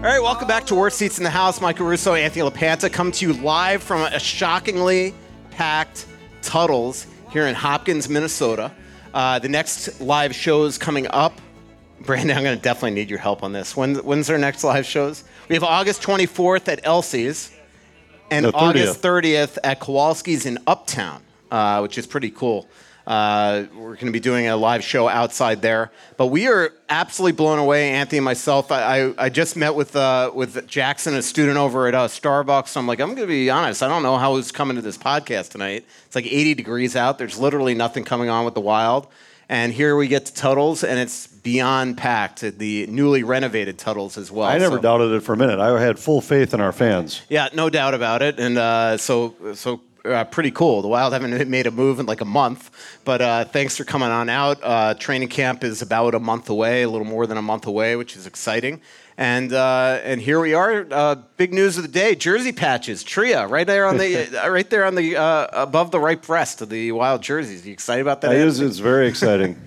All right, welcome back to Worst Seats in the House. Michael Russo, Anthony LaPanta, come to you live from a shockingly packed Tuddles here in Hopkins, Minnesota. The next live shows coming up. Brandon, I'm going to definitely need your help on this. When's our next live shows? We have August 24th at Elsie's and August 30th at Kowalski's in Uptown, which is pretty cool. We're going to be doing a live show outside there. But we are absolutely blown away, Anthony and myself. I just met with Jackson, a student over at Starbucks. So I'm like, I'm going to be honest. I don't know how he's coming to this podcast tonight. It's like 80 degrees out. There's literally nothing coming on with the Wild. And here we get to Tuddles, and it's beyond packed. The newly renovated Tuddles as well. I never doubted it for a minute. I had full faith in our fans. Yeah, no doubt about it. And so pretty cool. The Wild haven't made a move in like a month, but thanks for coming on out. Training camp is about a month away, a little more than a month away, which is exciting. And here we are. Big news of the day: jersey patches, Tria, right there on the above the right breast of the Wild jerseys. Are you excited about that? It's very exciting.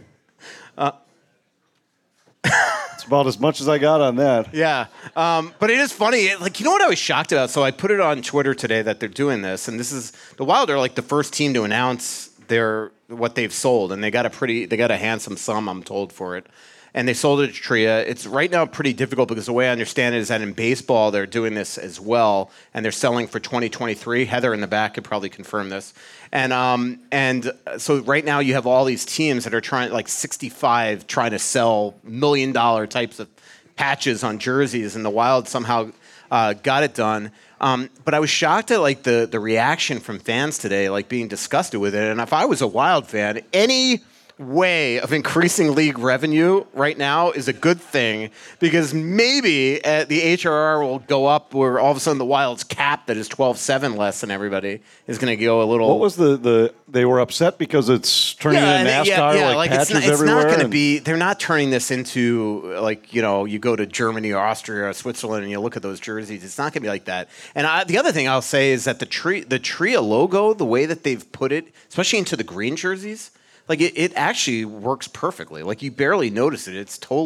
It's about as much as I got on that. Yeah, but it is funny. Like, you know what I was shocked about? So I put it on Twitter today that they're doing this, and this is the Wild are like the first team to announce what they've sold, and they got a handsome sum, I'm told, for it. And they sold it to Tria. It's right now pretty difficult because the way I understand it is that in baseball they're doing this as well, and they're selling for 2023. Heather in the back could probably confirm this. And so right now you have all these teams that are trying, like 65, trying to sell $1 million types of patches on jerseys, and the Wild somehow got it done. But I was shocked at like the reaction from fans today, like being disgusted with it. And if I was a Wild fan, any way of increasing league revenue right now is a good thing, because maybe the HRR will go up where all of a sudden the Wild's cap that is 12-7 less than everybody is going to go a little. What was they were upset because it's turning into NASCAR, like patches it's everywhere? Not going to be. They're not turning this into like, you go to Germany or Austria or Switzerland and you look at those jerseys. It's not going to be like that. And the other thing I'll say is that the Tria logo, the way that they've put it, especially into the green jerseys, like it actually works perfectly. Like you barely notice it.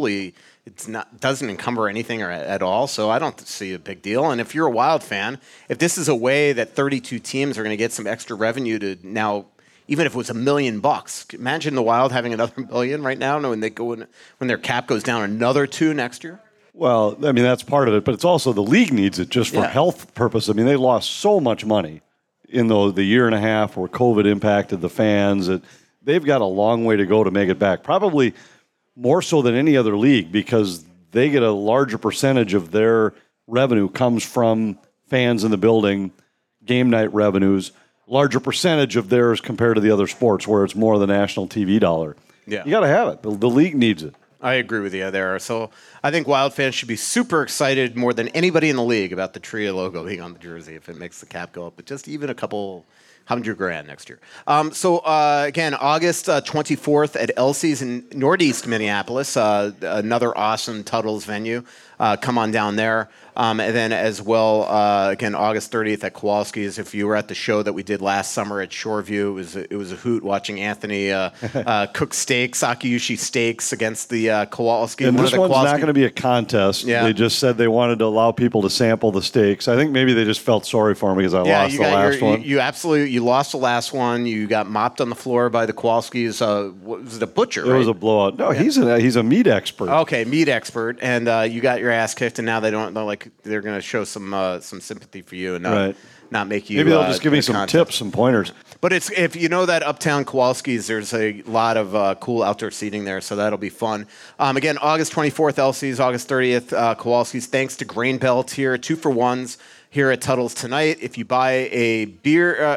Doesn't encumber anything at all. So I don't see a big deal. And if you're a Wild fan, if this is a way that 32 teams are going to get some extra revenue to now, even if it was $1 million, imagine the Wild having another $1 million right now, when their cap goes down another $2 million next year. Well, I mean that's part of it, but it's also the league needs it just for health purpose. I mean they lost so much money in the year and a half where COVID impacted the fans. They've got a long way to go to make it back, probably more so than any other league, because they get a larger percentage of their revenue comes from fans in the building, game night revenues, larger percentage of theirs compared to the other sports where it's more of the national TV dollar. Yeah. You got to have it. The league needs it. I agree with you there. So I think Wild fans should be super excited more than anybody in the league about the Tria logo being on the jersey if it makes the cap go up, but just even a couple $100,000 next year. Again, August 24th at Elsie's in Northeast Minneapolis, another awesome Tuddles venue. Come on down there. And then as well, again, August 30th at Kowalski's. If you were at the show that we did last summer at Shoreview, it was a hoot watching Anthony cook steaks, Akiyushi steaks against the Kowalski. And this one's not going to be a contest. Yeah. They just said they wanted to allow people to sample the steaks. I think maybe they just felt sorry for him because I lost the last one. You lost the last one. You got mopped on the floor by the Kowalski's. Was it a butcher? It was a blowout. No, he's a meat expert. Okay, meat expert, and you got your ass kicked, and now they're going to show some sympathy for you and not make you. Maybe they'll just give me some tips, some pointers. But if you know that Uptown Kowalski's, there's a lot of cool outdoor seating there, so that'll be fun. Again, August 24th, Elsie's, August 30th, Kowalski's. Thanks to Grain Belt here, 2-for-1s here at Tuddles tonight. If you buy a beer,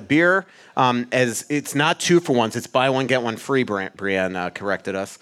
as it's not 2-for-1s, it's buy one get one free. Brienne corrected us,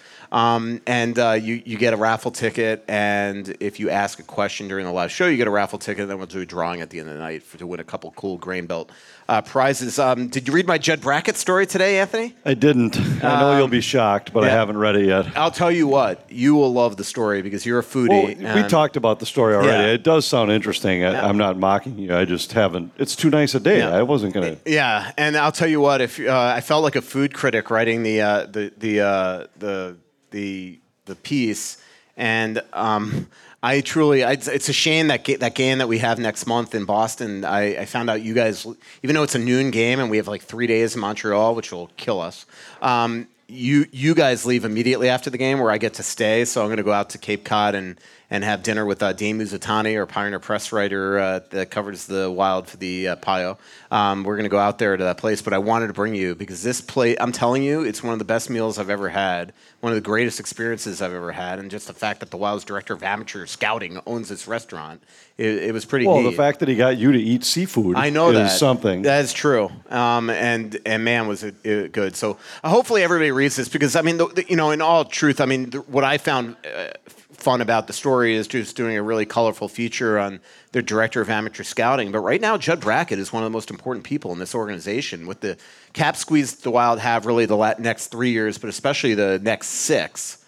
you get a raffle ticket, and if you ask a question during the live show, you get a raffle ticket. And then we'll do a drawing at the end of the night to win a couple cool Grain Belt prizes. Did you read my Judd Brackett story today, Anthony? I didn't. I know you'll be shocked, but I haven't read it yet. I'll tell you what, you will love the story because you're a foodie. Well, we talked about the story already. Yeah. It does sound interesting. I'm not mocking you. I just haven't. It's too nice a day. Yeah. I wasn't going to. Yeah, and I'll tell you what, if I felt like a food critic writing the piece. And it's a shame that game that we have next month in Boston. I found out you guys, even though it's a noon game and we have like 3 days in Montreal, which will kill us. You guys leave immediately after the game, where I get to stay. So I'm going to go out to Cape Cod and have dinner with Dame Uzatani, our Pioneer Press writer that covers the Wild for the Pio. We're going to go out there to that place, but I wanted to bring you because this place, I'm telling you, it's one of the best meals I've ever had, one of the greatest experiences I've ever had, and just the fact that the Wild's director of amateur scouting owns this restaurant, it was pretty neat. Well, the fact that he got you to eat seafood is something. That is true. And man, was it good. So hopefully everybody reads this because, I mean, in all truth, I mean, what I found fun about the story is just doing a really colorful feature on their director of amateur scouting. But right now, Judd Brackett is one of the most important people in this organization. With the cap squeeze the Wild have really the next 3 years, but especially the next 6,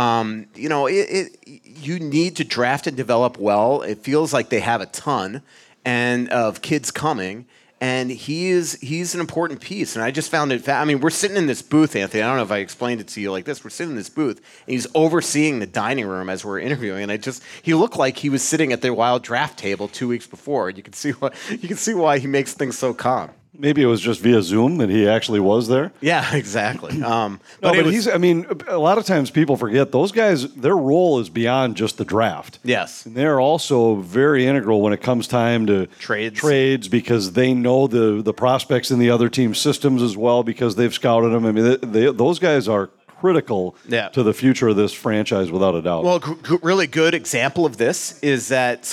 you need to draft and develop well. It feels like they have a ton of kids coming. And he's an important piece. And I just found it, I mean, we're sitting in this booth, Anthony. I don't know if I explained it to you like this. We're sitting in this booth, and he's overseeing the dining room as we're interviewing. And he looked like he was sitting at the Wild draft table 2 weeks before. You can see why he makes things so calm. Maybe it was just via Zoom that he actually was there. Yeah, exactly. But a lot of times people forget those guys, their role is beyond just the draft. Yes. And they're also very integral when it comes time to trades because they know the prospects in the other team's systems as well because they've scouted them. I mean, those guys are critical to the future of this franchise without a doubt. Well, really good example of this is that,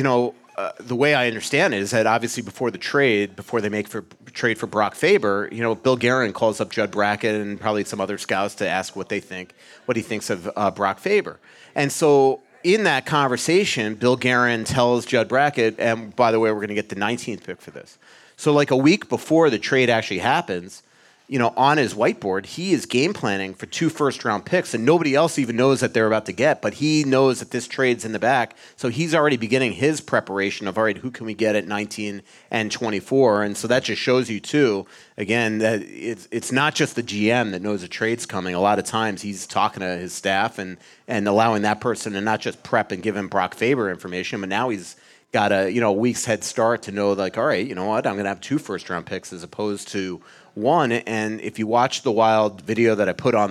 the way I understand it is that obviously before they make trade for Brock Faber, Bill Guerin calls up Judd Brackett and probably some other scouts to ask what he thinks of Brock Faber. And so in that conversation, Bill Guerin tells Judd Brackett, and by the way, we're going to get the 19th pick for this. So like a week before the trade actually happens, on his whiteboard, he is game planning for 2 first-round picks, and nobody else even knows that they're about to get, but he knows that this trade's in the back, so he's already beginning his preparation of, all right, who can we get at 19 and 24, and so that just shows you, too, again, that it's not just the GM that knows a trade's coming. A lot of times he's talking to his staff and allowing that person to not just prep and give him Brock Faber information, but now he's got a week's head start to know, like, all right, you know what, I'm going to have 2 first-round picks as opposed to 1. And if you watch the Wild video that I put on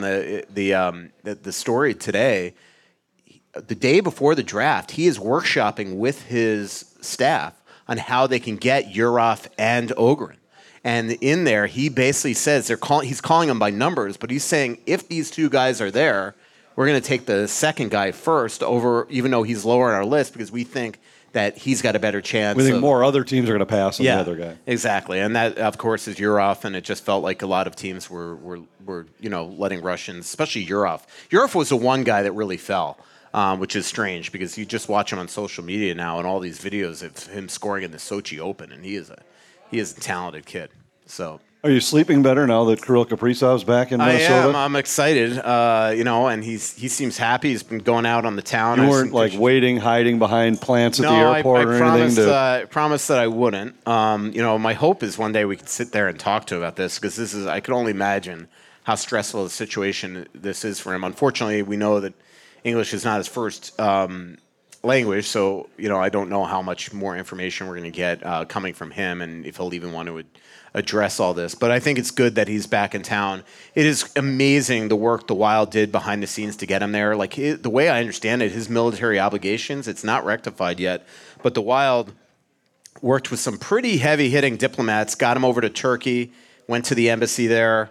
the story today, the day before the draft, he is workshopping with his staff on how they can get Urhoff and Ogren. And in there, he basically says he's calling them by numbers, but he's saying if these 2 guys are there, we're going to take the second guy first over, even though he's lower on our list, because we think that he's got a better chance. We think more other teams are going to pass on the other guy. Exactly. And that, of course, is Urhoff, and it just felt like a lot of teams were letting Russians, especially Urhoff. Urhoff was the one guy that really fell, which is strange because you just watch him on social media now and all these videos of him scoring in the Sochi Open, and he is a talented kid. So. Are you sleeping better now that Kirill Kaprizov's back in Minnesota? I am. I'm excited, and he seems happy. He's been going out on the town. You weren't hiding behind plants at the airport or anything? I promised that I wouldn't. My hope is one day we could sit there and talk to him about this because I can only imagine how stressful a situation this is for him. Unfortunately, we know that English is not his first language, so I don't know how much more information we're going to get coming from him and if he'll even want to address all this. But I think it's good that he's back in town. It is amazing the work the Wild did behind the scenes to get him there. Like the way I understand it, his military obligations, it's not rectified yet, but the Wild worked with some pretty heavy-hitting diplomats, got him over to Turkey, went to the embassy there,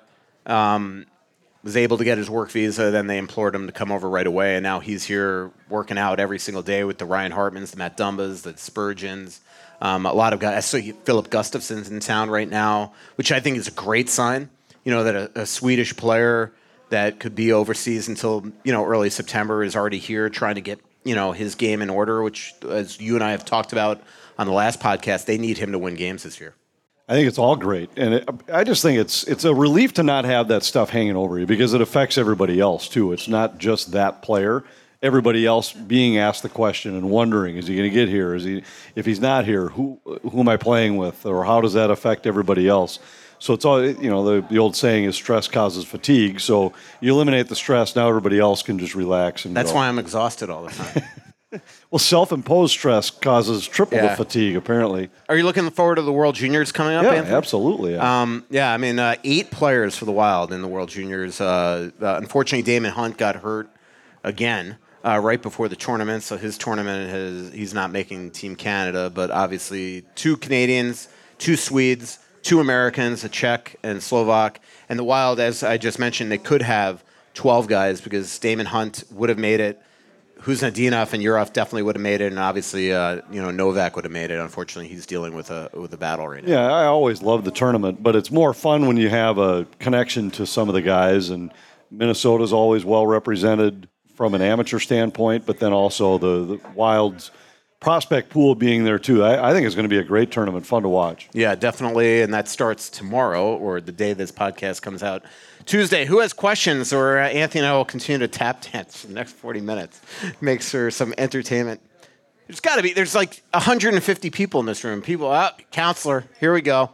was able to get his work visa, then they implored him to come over right away, and now he's here working out every single day with the Ryan Hartmans, the Matt Dumbas, the Spurgeons. A lot of guys. I saw Philip Gustafsson's in town right now, which I think is a great sign. That a Swedish player that could be overseas until early September is already here trying to get his game in order. Which, as you and I have talked about on the last podcast, they need him to win games this year. I think it's all great, and I just think it's a relief to not have that stuff hanging over you because it affects everybody else too. It's not just that player. Everybody else being asked the question and wondering, is he going to get here? If he's not here, who am I playing with? Or how does that affect everybody else? So it's all, the old saying is stress causes fatigue. So you eliminate the stress, now everybody else can just relax and That's go. why I'm exhausted all the time. Well, self-imposed stress causes triple the fatigue, apparently. Are you looking forward to the World Juniors coming up, Yeah, Anthony? absolutely. Yeah. I mean, 8 players for the Wild in the World Juniors. Unfortunately, Damon Hunt got hurt again right before the tournament, so his tournament he's not making Team Canada, but obviously 2 Canadians, 2 Swedes, 2 Americans, a Czech and Slovak. And the Wild, as I just mentioned, they could have 12 guys because Damon Hunt would have made it. Huznadinov and Yurov definitely would have made it, and obviously, Novak would have made it. Unfortunately, he's dealing with a battle right now. Yeah, I always love the tournament, but it's more fun when you have a connection to some of the guys, and Minnesota's always well represented from an amateur standpoint, but then also the Wild's prospect pool being there too. I think it's going to be a great tournament, fun to watch. Yeah, definitely, and that starts tomorrow or the day this podcast comes out. Tuesday, who has questions? Or Anthony and I will continue to tap dance for the next 40 minutes. Makes for some entertainment. There's got to be. There's like 150 people in this room. Counselor, here we go.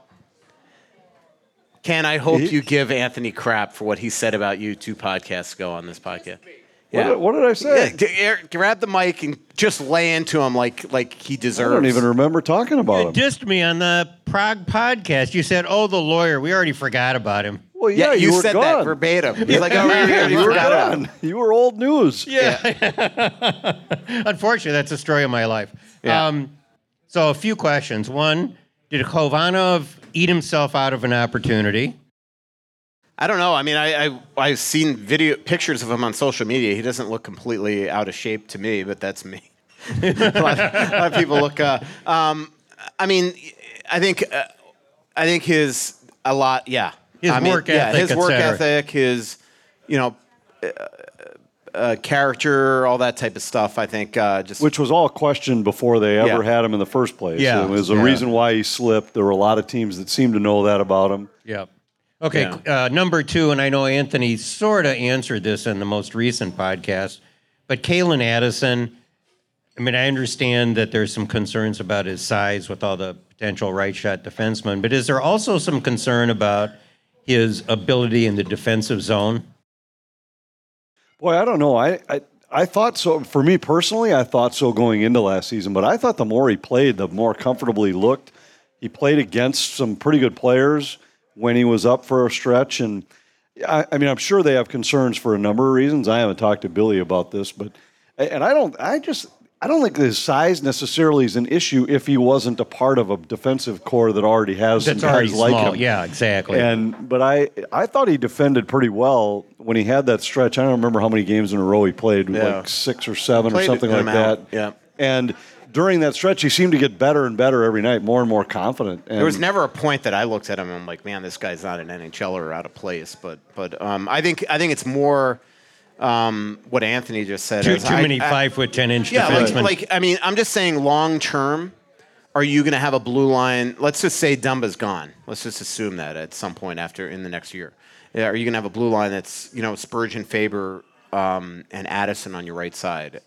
Ken, I hope you give Anthony crap for what he said about you 2 podcasts ago on this podcast. Yeah. What did I say? Yeah, grab the mic and just lay into him like he deserves. I don't even remember talking about him. You dissed me on the Prague podcast. You said, "Oh, the lawyer. We already forgot about him." Well, yeah, you said gone. that verbatim. He's like, "Oh, you were forgot about gone. him." You were old news. Yeah. Unfortunately, that's the story of my life. Yeah. So a few questions. One, did Khovanov eat himself out of an opportunity? I don't know. I mean, I've seen pictures of him on social media. He doesn't look completely out of shape to me, but that's me. a lot of people look. I mean, I think his a lot. Yeah, His work ethic, his work ethic, his character, all that type of stuff. I think which was all questioned before they ever had him in the first place. Yeah, it was a reason why he slipped. There were a lot of teams that seemed to know that about him. Yeah. Okay, number 2, and I know Anthony sort of answered this in the most recent podcast, but Kalen Addison, I mean, I understand that there's some concerns about his size with all the potential right-shot defensemen, but is there also some concern about his ability in the defensive zone? Boy, I don't know. I thought so. For me personally, I thought so going into last season, but I thought the more he played, the more comfortable he looked. He played against some pretty good players when he was up for a stretch. And I mean, I'm sure they have concerns for a number of reasons. I haven't talked to Billy about this, I don't think his size necessarily is an issue if he wasn't a part of a defensive core that already has some guys like him. Yeah, exactly. But I thought he defended pretty well when he had that stretch. I don't remember how many games in a row he played, like 6 or 7 or something like that. Yeah. And during that stretch, he seemed to get better and better every night, more and more confident. And there was never a point that I looked at him and I'm like, man, this guy's not an NHLer or out of place. But I think it's more what Anthony just said. Too many 5'10" defensemen. I mean, I'm just saying long term, are you going to have a blue line? Let's just say Dumba's gone. Let's just assume that at some point in the next year. Are you going to have a blue line that's, Spurgeon, Faber, and Addison on your right side?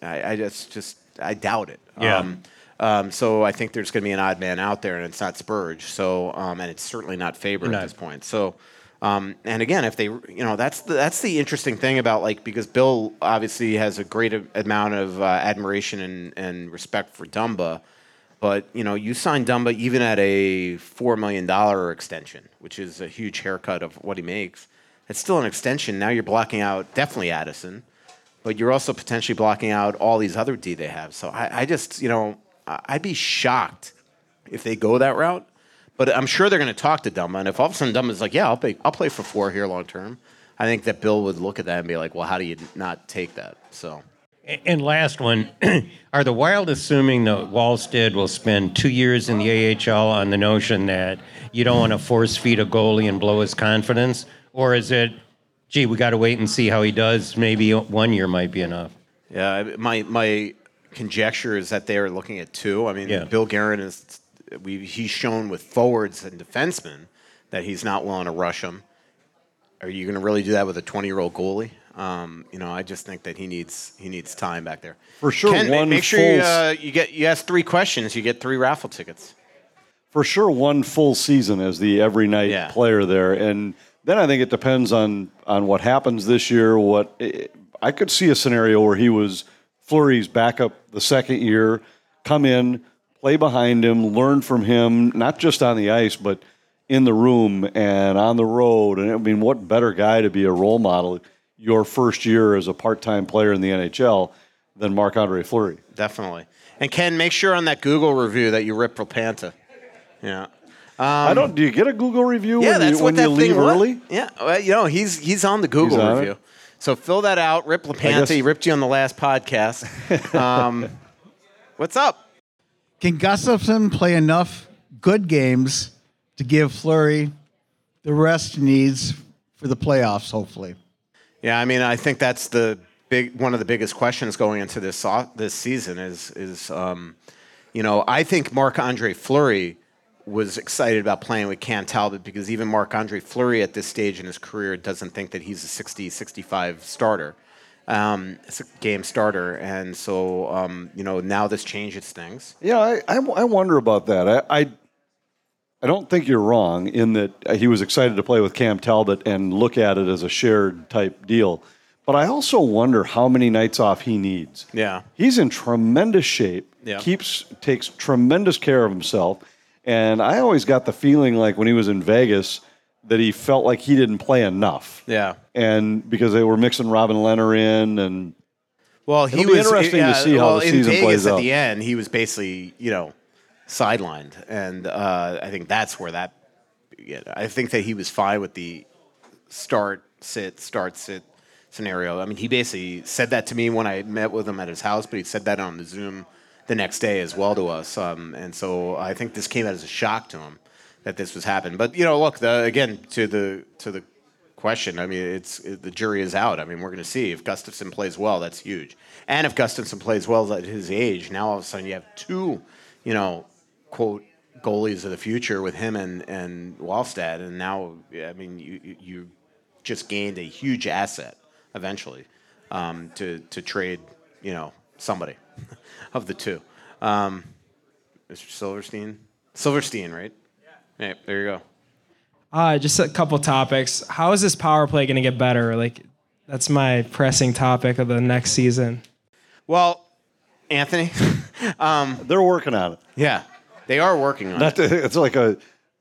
I doubt it. Yeah. So I think there's going to be an odd man out there, and it's not Spurge. So, and it's certainly not Faber at this point. So, and again, if they, that's the interesting thing about because Bill obviously has a great amount of admiration and respect for Dumba, but you signed Dumba even at a $4 million extension, which is a huge haircut of what he makes. It's still an extension. Now you're blocking out definitely Addison. But you're also potentially blocking out all these other D they have. So I just, I'd be shocked if they go that route. But I'm sure they're going to talk to Dumba. And if all of a sudden Dumba's like, yeah, I'll play for 4 here long term, I think that Bill would look at that and be like, well, how do you not take that? So. And last one, are the Wild assuming that Wallstead will spend 2 years in the AHL on the notion that you don't want to force feed a goalie and blow his confidence? Or is it, gee, we got to wait and see how he does. Maybe 1 year might be enough. Yeah, my conjecture is that they are looking at 2. I mean, Bill Guerin he's shown with forwards and defensemen that he's not willing to rush them. Are you going to really do that with a 20-year-old goalie? I just think that he needs time back there. For sure. Ken, make sure you ask 3 questions. You get 3 raffle tickets. for sure one full season as the every night player there. And then I think it depends on what happens this year. I could see a scenario where he was Fleury's backup the second year, come in, play behind him, learn from him, not just on the ice, but in the room and on the road. And I mean, what better guy to be a role model your first year as a part-time player in the NHL than Marc-Andre Fleury? Definitely. And Ken, make sure on that Google review that you rip Rapanta. Yeah. Do you get a Google review when you leave early? Yeah. Well, he's on the Google review. So fill that out. Rip Lapanta. He ripped you on the last podcast. What's up? Can Gustafsson play enough good games to give Fleury the rest he needs for the playoffs, hopefully? Yeah, I mean, I think that's one of the biggest questions going into this season is I think Marc-Andre Fleury was excited about playing with Cam Talbot because even Marc-Andre Fleury at this stage in his career doesn't think that he's a 60, 65 starter, game starter. And so, now this changes things. Yeah, I wonder about that. I don't think you're wrong in that he was excited to play with Cam Talbot and look at it as a shared type deal. But I also wonder how many nights off he needs. Yeah. He's in tremendous shape, takes tremendous care of himself. And I always got the feeling like when he was in Vegas that he felt like he didn't play enough. Yeah. And because they were mixing Robin Lehner in and it'll be interesting to see how the season plays out. At the end, he was basically, sidelined. And I think that's where I think that he was fine with the start, sit scenario. I mean, he basically said that to me when I met with him at his house, but he said that on the Zoom the next day as well to us. And so I think this came as a shock to him that this was happening. But, look, again, to the question, I mean, the jury is out. I mean, we're going to see. If Gustafsson plays well, that's huge. And if Gustafsson plays well at his age, now all of a sudden you have two, quote, goalies of the future with him and Wallstedt. And now, I mean, you just gained a huge asset eventually to trade, somebody of the two. Mr. Silverstein, right? Yeah, there you go. Just a couple topics. How is this power play going to get better? That's my pressing topic of the next season. Well, Anthony, they're working on it. Yeah, they are working on it. It's like going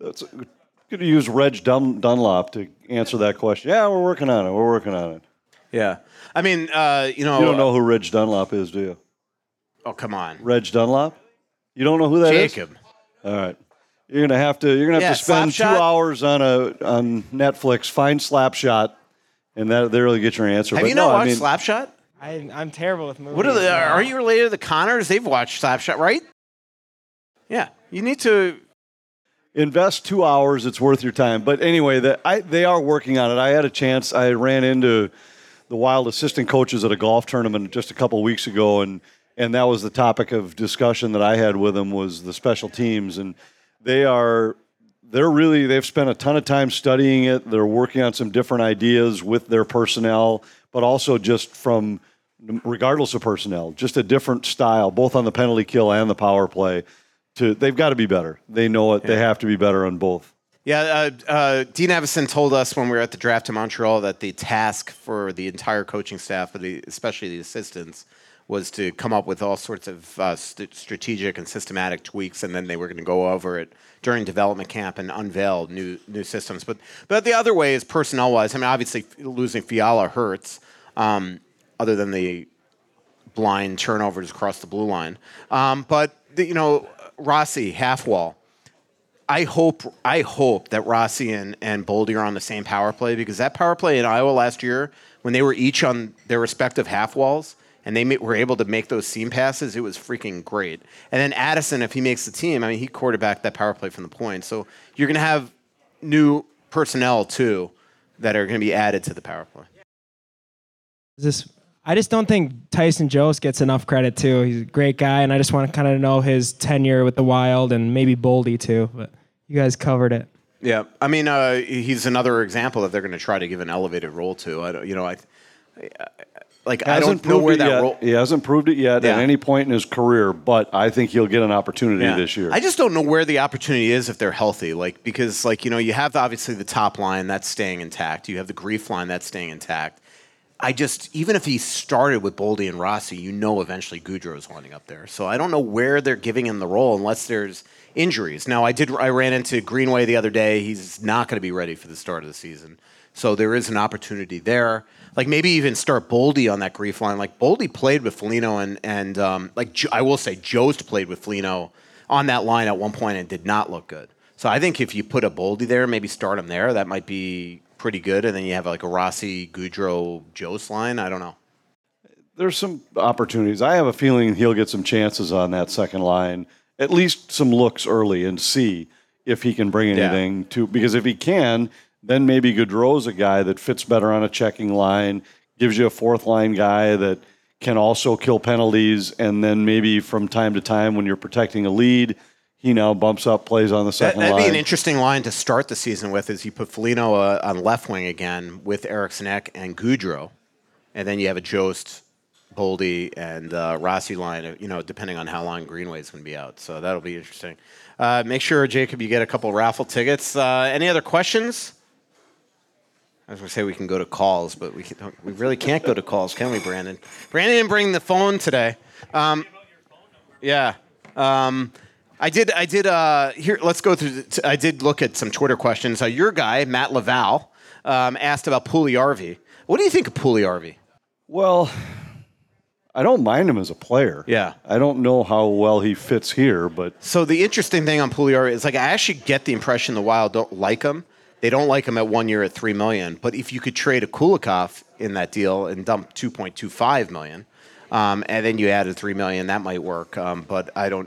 to use Reg Dunlop to answer that question. Yeah, we're working on it. Yeah, I mean, You don't know who Reg Dunlop is, do you? Oh, come on, Reg Dunlop. You don't know who that is? Jacob. All right. You're gonna have to spend 2 hours on Netflix, find Slapshot, and that'll really get your answer. Have you not watched Slapshot? I'm terrible with movies. What are you related to the Connors? They've watched Slapshot, right? Yeah, you need to invest 2 hours. It's worth your time. But anyway, they are working on it. I had a chance. I ran into the Wild assistant coaches at a golf tournament just a couple of weeks ago, and that was the topic of discussion that I had with them was the special teams, and they've spent a ton of time studying it. They're working on some different ideas with their personnel, but also just from regardless of personnel, just a different style, both on the penalty kill and the power play. They've got to be better. They know it. Yeah. They have to be better on both. Yeah, Dean Evison told us when we were at the draft in Montreal that the task for the entire coaching staff, especially the assistants, was to come up with all sorts of strategic and systematic tweaks, and then they were going to go over it during development camp and unveil new systems. But the other way is personnel-wise. I mean, obviously losing Fiala hurts, other than the blind turnovers across the blue line. But Rossi, half wall. I hope that Rossi and Boldy are on the same power play, because that power play in Iowa last year, when they were each on their respective half walls, and they were able to make those seam passes, it was freaking great. And then Addison, if he makes the team, I mean, he quarterbacked that power play from the point. So you're going to have new personnel, too, that are going to be added to the power play. I just don't think Tyson Jost gets enough credit, too. He's a great guy, and I just want to kind of know his tenure with the Wild and maybe Boldy, too. But you guys covered it. Yeah. I mean, he's another example that they're going to try to give an elevated role to. like I don't know where that role. He hasn't proved it yet at any point in his career, but I think he'll get an opportunity this year. I just don't know where the opportunity is if they're healthy. Like because like you have obviously the top line that's staying intact. You have the Grief line that's staying intact. Even if he started with Boldy and Rossi, eventually Goudreau's winding up there. So I don't know where they're giving him the role unless there's injuries. Now I ran into Greenway the other day. He's not going to be ready for the start of the season. So there is an opportunity there. Like maybe even start Boldy on that Grief line. Like Boldy played with Foligno and I will say Jost played with Foligno on that line at one point and did not look good. So I think if you put a Boldy there, maybe start him there, that might be pretty good. And then you have like a Rossi, Goudreau, Jost line. I don't know. There's some opportunities. I have a feeling he'll get some chances on that second line, at least some looks early and see if he can bring anything to, because if he can, then maybe Gaudreau's a guy that fits better on a checking line, gives you a fourth line guy that can also kill penalties, and then maybe from time to time when you're protecting a lead, he now bumps up, plays on the second line. That'd be an interesting line to start the season with, is you put Foligno on left wing again with Eriksson Ek and Goudreau, and then you have a Jost, Boldy, and Rossi line, depending on how long Greenway's going to be out. So that'll be interesting. Make sure, Jacob, you get a couple raffle tickets. Any other questions? I was going to say we can go to calls, but we really can't go to calls, can we, Brandon? Brandon didn't bring the phone today. Yeah. I did. Here, let's go through. I did look at some Twitter questions. Your guy, Matt Laval, asked about Puljujarvi. What do you think of Puljujarvi? Well, I don't mind him as a player. Yeah. I don't know how well he fits here, but... So the interesting thing on Puljujarvi is, I actually get the impression the Wild don't like him. They don't like him at 1 year at $3 million. But if you could trade a Kulikov in that deal and dump $2.25 million, and then you added $3 million, that might work. But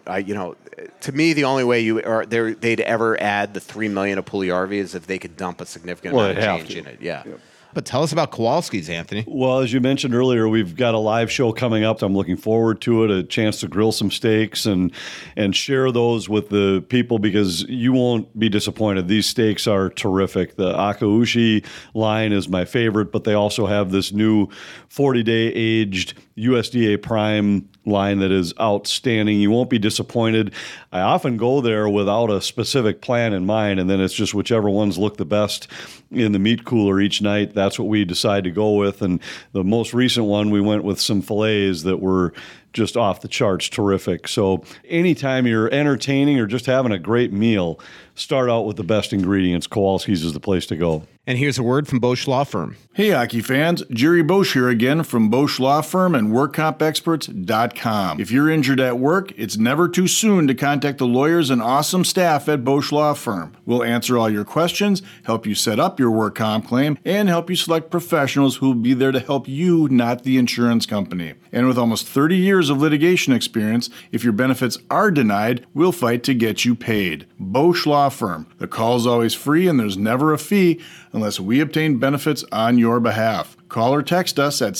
to me, the only way they'd ever add the $3 million of Puljujarvi is if they could dump a significant amount of change in it. Yeah. Yep. But tell us about Kowalski's, Anthony. Well, as you mentioned earlier, we've got a live show coming up. I'm looking forward to it, a chance to grill some steaks and share those with the people, because you won't be disappointed. These steaks are terrific. The Akaushi line is my favorite, but they also have this new 40-day aged USDA Prime line that is outstanding. You won't be disappointed. I often go there without a specific plan in mind, and then it's just whichever ones look the best in the meat cooler each night. That's what we decide to go with. And the most recent one, we went with some fillets that were just off the charts terrific. So anytime you're entertaining or just having a great meal, start out with the best ingredients. Kowalski's is the place to go. And here's a word from Bosch Law Firm. Hey, hockey fans. Jerry Bosch here again from Bosch Law Firm and WorkCompExperts.com. If you're injured at work, it's never too soon to contact the lawyers and awesome staff at Bosch Law Firm. We'll answer all your questions, help you set up your work comp claim, and help you select professionals who will be there to help you, not the insurance company. And with almost 30 years of litigation experience, if your benefits are denied, we'll fight to get you paid. Bosch Law Firm. The call is always free and there's never a fee unless we obtain benefits on your behalf. Call or text us at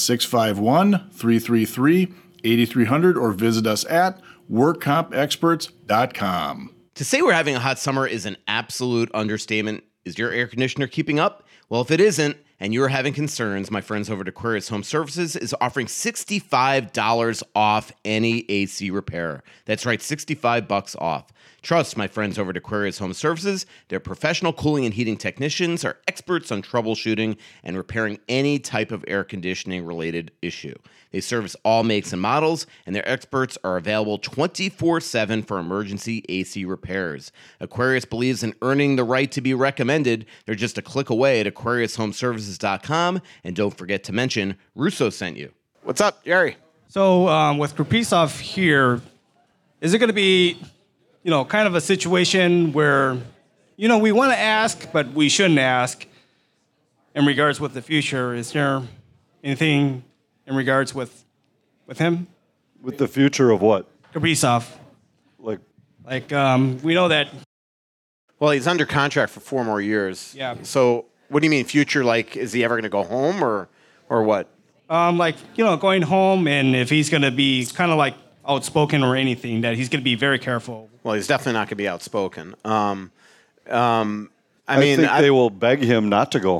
651-333-8300 or visit us at WorkCompExperts.com. To say we're having a hot summer is an absolute understatement. Is your air conditioner keeping up? Well, if it isn't, and you're having concerns, my friends over at Aquarius Home Services is offering $65 off any AC repair. That's right, $65 off. Trust my friends over at Aquarius Home Services. Their professional cooling and heating technicians are experts on troubleshooting and repairing any type of air conditioning related issue. They service all makes and models, and their experts are available 24/7 for emergency AC repairs. Aquarius believes in earning the right to be recommended. They're just a click away at AquariusHomeservices.com, and don't forget to mention Russo sent you. What's up, Jerry? So with Kaprizov here, is it going to be, kind of a situation where, we want to ask, but we shouldn't ask in regards with the future? Is there anything in regards with him? With the future of what? Kaprizov. Like we know that. Well, he's under contract for 4 more years. Yeah. So what do you mean future? Like, is he ever going to go home or what? Going home, and if he's going to be kind of like outspoken or anything, that he's going to be very careful. Well, he's definitely not going to be outspoken. I think they will beg him not to go home.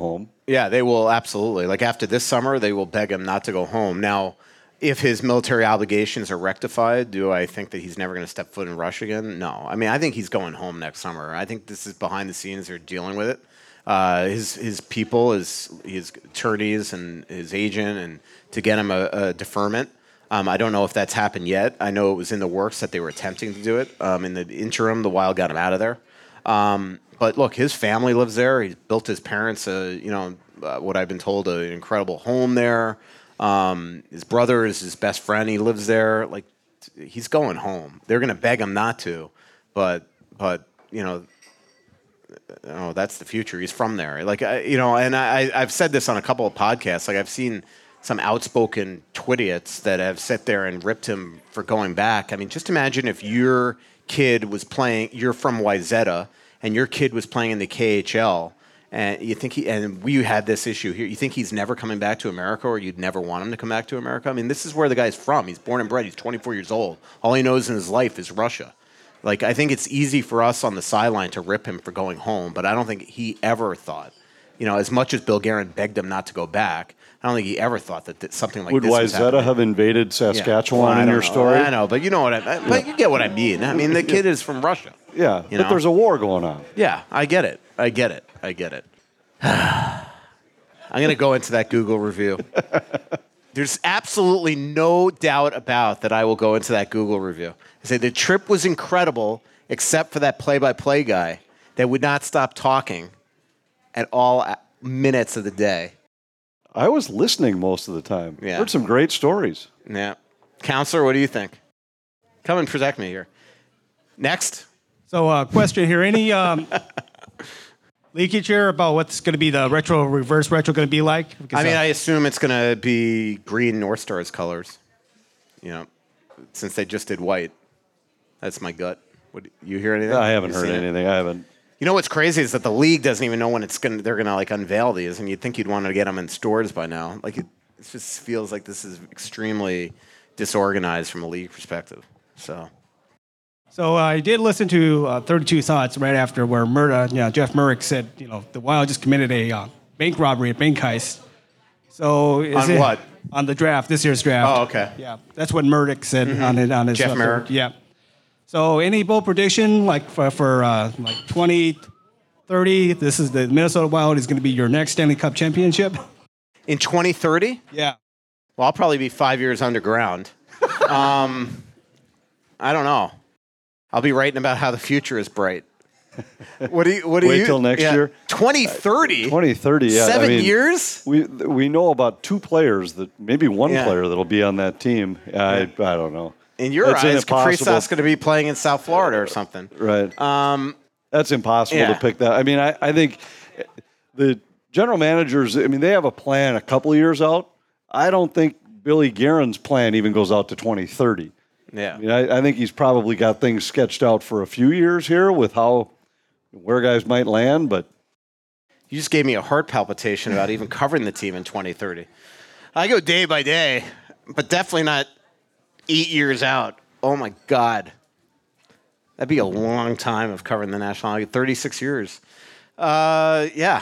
Yeah, they will absolutely. Like after this summer, they will beg him not to go home. Now, if his military obligations are rectified, do I think that he's never going to step foot in Russia again? No. I mean, I think he's going home next summer. I think this is behind the scenes. They're dealing with it. His people, his attorneys and his agent, and to get him a deferment. I don't know if that's happened yet. I know it was in the works that they were attempting to do it. In the interim, the Wild got him out of there. But look, his family lives there. He's built his parents, what I've been told, an incredible home there. His brother is his best friend. He lives there. Like, he's going home. They're going to beg him not to, but that's the future. He's from there. Like, I've said this on a couple of podcasts. Like, I've seen some outspoken Twidiots that have sat there and ripped him for going back. I mean, just imagine if your kid was playing. You're from Wayzata, and your kid was playing in the KHL. And you think we had this issue here. You think he's never coming back to America, or you'd never want him to come back to America? I mean, this is where the guy's from. He's born and bred. He's 24 years old. All he knows in his life is Russia. Like, I think it's easy for us on the sideline to rip him for going home, but I don't think he ever thought, as much as Bill Guerin begged him not to go back, I don't think he ever thought that something like this was happening. Would Wayzata have invaded Saskatchewan in your story? I know, but you know what but you get what I mean. I mean, the kid is from Russia. Yeah, but there's a war going on. Yeah, I get it. I'm going to go into that Google review. There's absolutely no doubt about that I will go into that Google review. I say the trip was incredible, except for that play-by-play guy that would not stop talking at all minutes of the day. I was listening most of the time. Yeah. Heard some great stories. Yeah. Counselor, what do you think? Come and protect me here. Next. So, question here. Any leakage here about what's going to be the reverse retro going to be like? Because, I assume it's going to be green North Stars colors, since they just did white. That's my gut. You hear anything? I haven't heard anything. I haven't. You know what's crazy is that the league doesn't even know when they're gonna like unveil these, and you'd think you'd want to get them in stores by now. Like it just feels like this is extremely disorganized from a league perspective. So I did listen to 32 Thoughts right after where Jeff Murrick said, the Wild just committed a bank robbery, a bank heist. So what? On the draft, this year's draft. Oh, okay. Yeah, that's what Murrick said on his Jeff Murrick. Yeah. So any bold prediction like for 2030? This is the Minnesota Wild is going to be your next Stanley Cup championship in 2030. Yeah. Well, I'll probably be 5 years underground. I don't know. I'll be writing about how the future is bright. What do you wait till next year? 2030. 2030. Yeah. 7 years. We know about two players maybe one player that'll be on that team. I don't know. In your eyes, Kaprizov's going to be playing in South Florida or something. Right. That's impossible to pick that. I mean, I think the general managers, they have a plan a couple of years out. I don't think Billy Guerin's plan even goes out to 2030. Yeah. I think he's probably got things sketched out for a few years here with where guys might land, but you just gave me a heart palpitation about even covering the team in 2030. I go day by day, but definitely not 8 years out. Oh, my God. That'd be a long time of covering the National Hockey. 36 years. Yeah.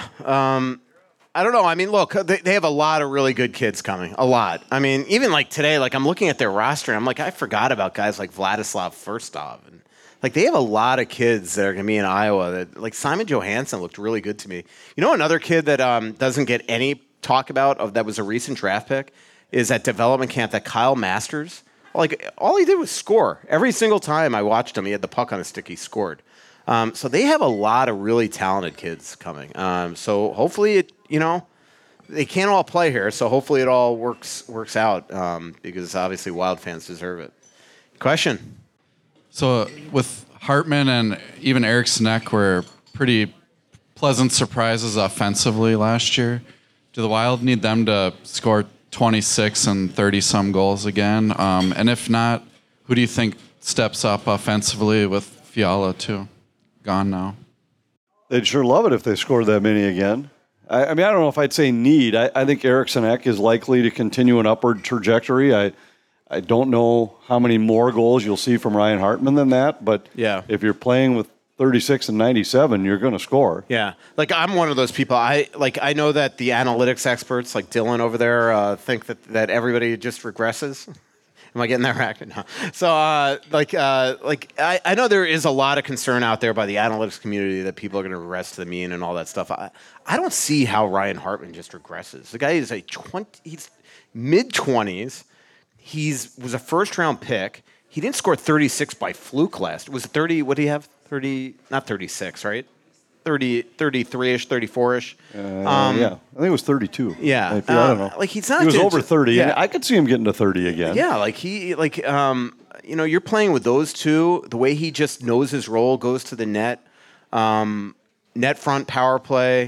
I don't know. I mean, look, they have a lot of really good kids coming. A lot. I mean, even like today, like I'm looking at their roster, and I'm like, I forgot about guys like Vladislav Firstov. And like they have a lot of kids that are going to be in Iowa. That like Simon Johansson looked really good to me. Another kid that doesn't get any talk about that was a recent draft pick is at development camp, that Kyle Masters. Like, all he did was score. Every single time I watched him, he had the puck on his stick, he scored. So they have a lot of really talented kids coming. So hopefully they can't all play here, so hopefully it all works out because obviously Wild fans deserve it. Question? So with Hartman and even Eric Sneck were pretty pleasant surprises offensively last year. Do the Wild need them to score 26 and 30-some goals again? And if not, who do you think steps up offensively with Fiala, too? Gone now. They'd sure love it if they scored that many again. I don't know if I'd say need. I think Eriksson Ek is likely to continue an upward trajectory. I don't know how many more goals you'll see from Ryan Hartman than that, but if you're playing with 36 and 97, you're going to score. Yeah, like I'm one of those people. I know that the analytics experts, like Dylan over there, think that everybody just regresses. Am I getting that right? No. So, I know there is a lot of concern out there by the analytics community that people are going to regress to the mean and all that stuff. I don't see how Ryan Hartman just regresses. The guy is he's mid-20s. Was a first-round pick. He didn't score 36 by fluke last. Was it 30? What do you have? 30? Not 36, right? 33-ish, 34-ish. Yeah, I think it was 32. Yeah. I don't know. He's not. He was over 30. Yeah. And I could see him getting to 30 again. Yeah, you're playing with those two. The way he just knows his role, goes to the net, net front power play.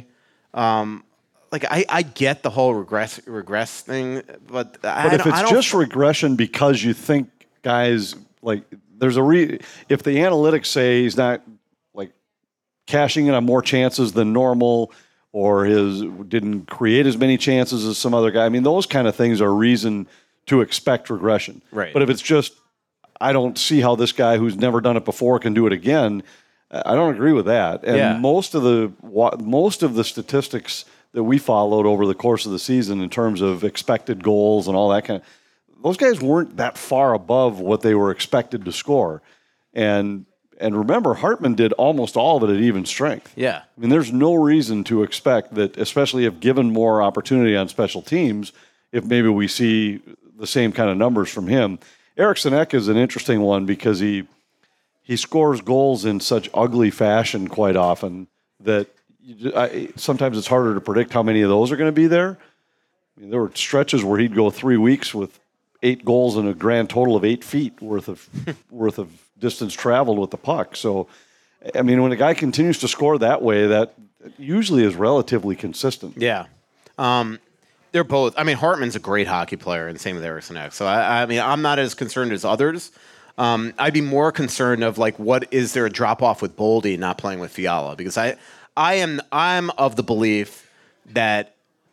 I get the whole regress thing, but if it's just regression because you think guys there's if the analytics say he's not cashing in on more chances than normal, or didn't create as many chances as some other guy. I mean, those kind of things are reason to expect regression. Right. But if it's just, I don't see how this guy who's never done it before can do it again, I don't agree with that. And most of the statistics that we followed over the course of the season in terms of expected goals and all that kind of, those guys weren't that far above what they were expected to score. And remember, Hartman did almost all of it at even strength. Yeah. I mean, there's no reason to expect that, especially if given more opportunity on special teams, if maybe we see the same kind of numbers from him. Eriksson Ek is an interesting one because he scores goals in such ugly fashion quite often that sometimes it's harder to predict how many of those are going to be there. I mean, there were stretches where he'd go 3 weeks with 8 goals and a grand total of 8 feet worth of distance traveled with the puck. So, I mean, when a guy continues to score that way, that usually is relatively consistent. Yeah. They're both. I mean, Hartman's a great hockey player, and same with Eriksson Ek. So, I mean, I'm not as concerned as others. I'd be more concerned of what is there a drop off with Boldy not playing with Fiala, because I'm of the belief that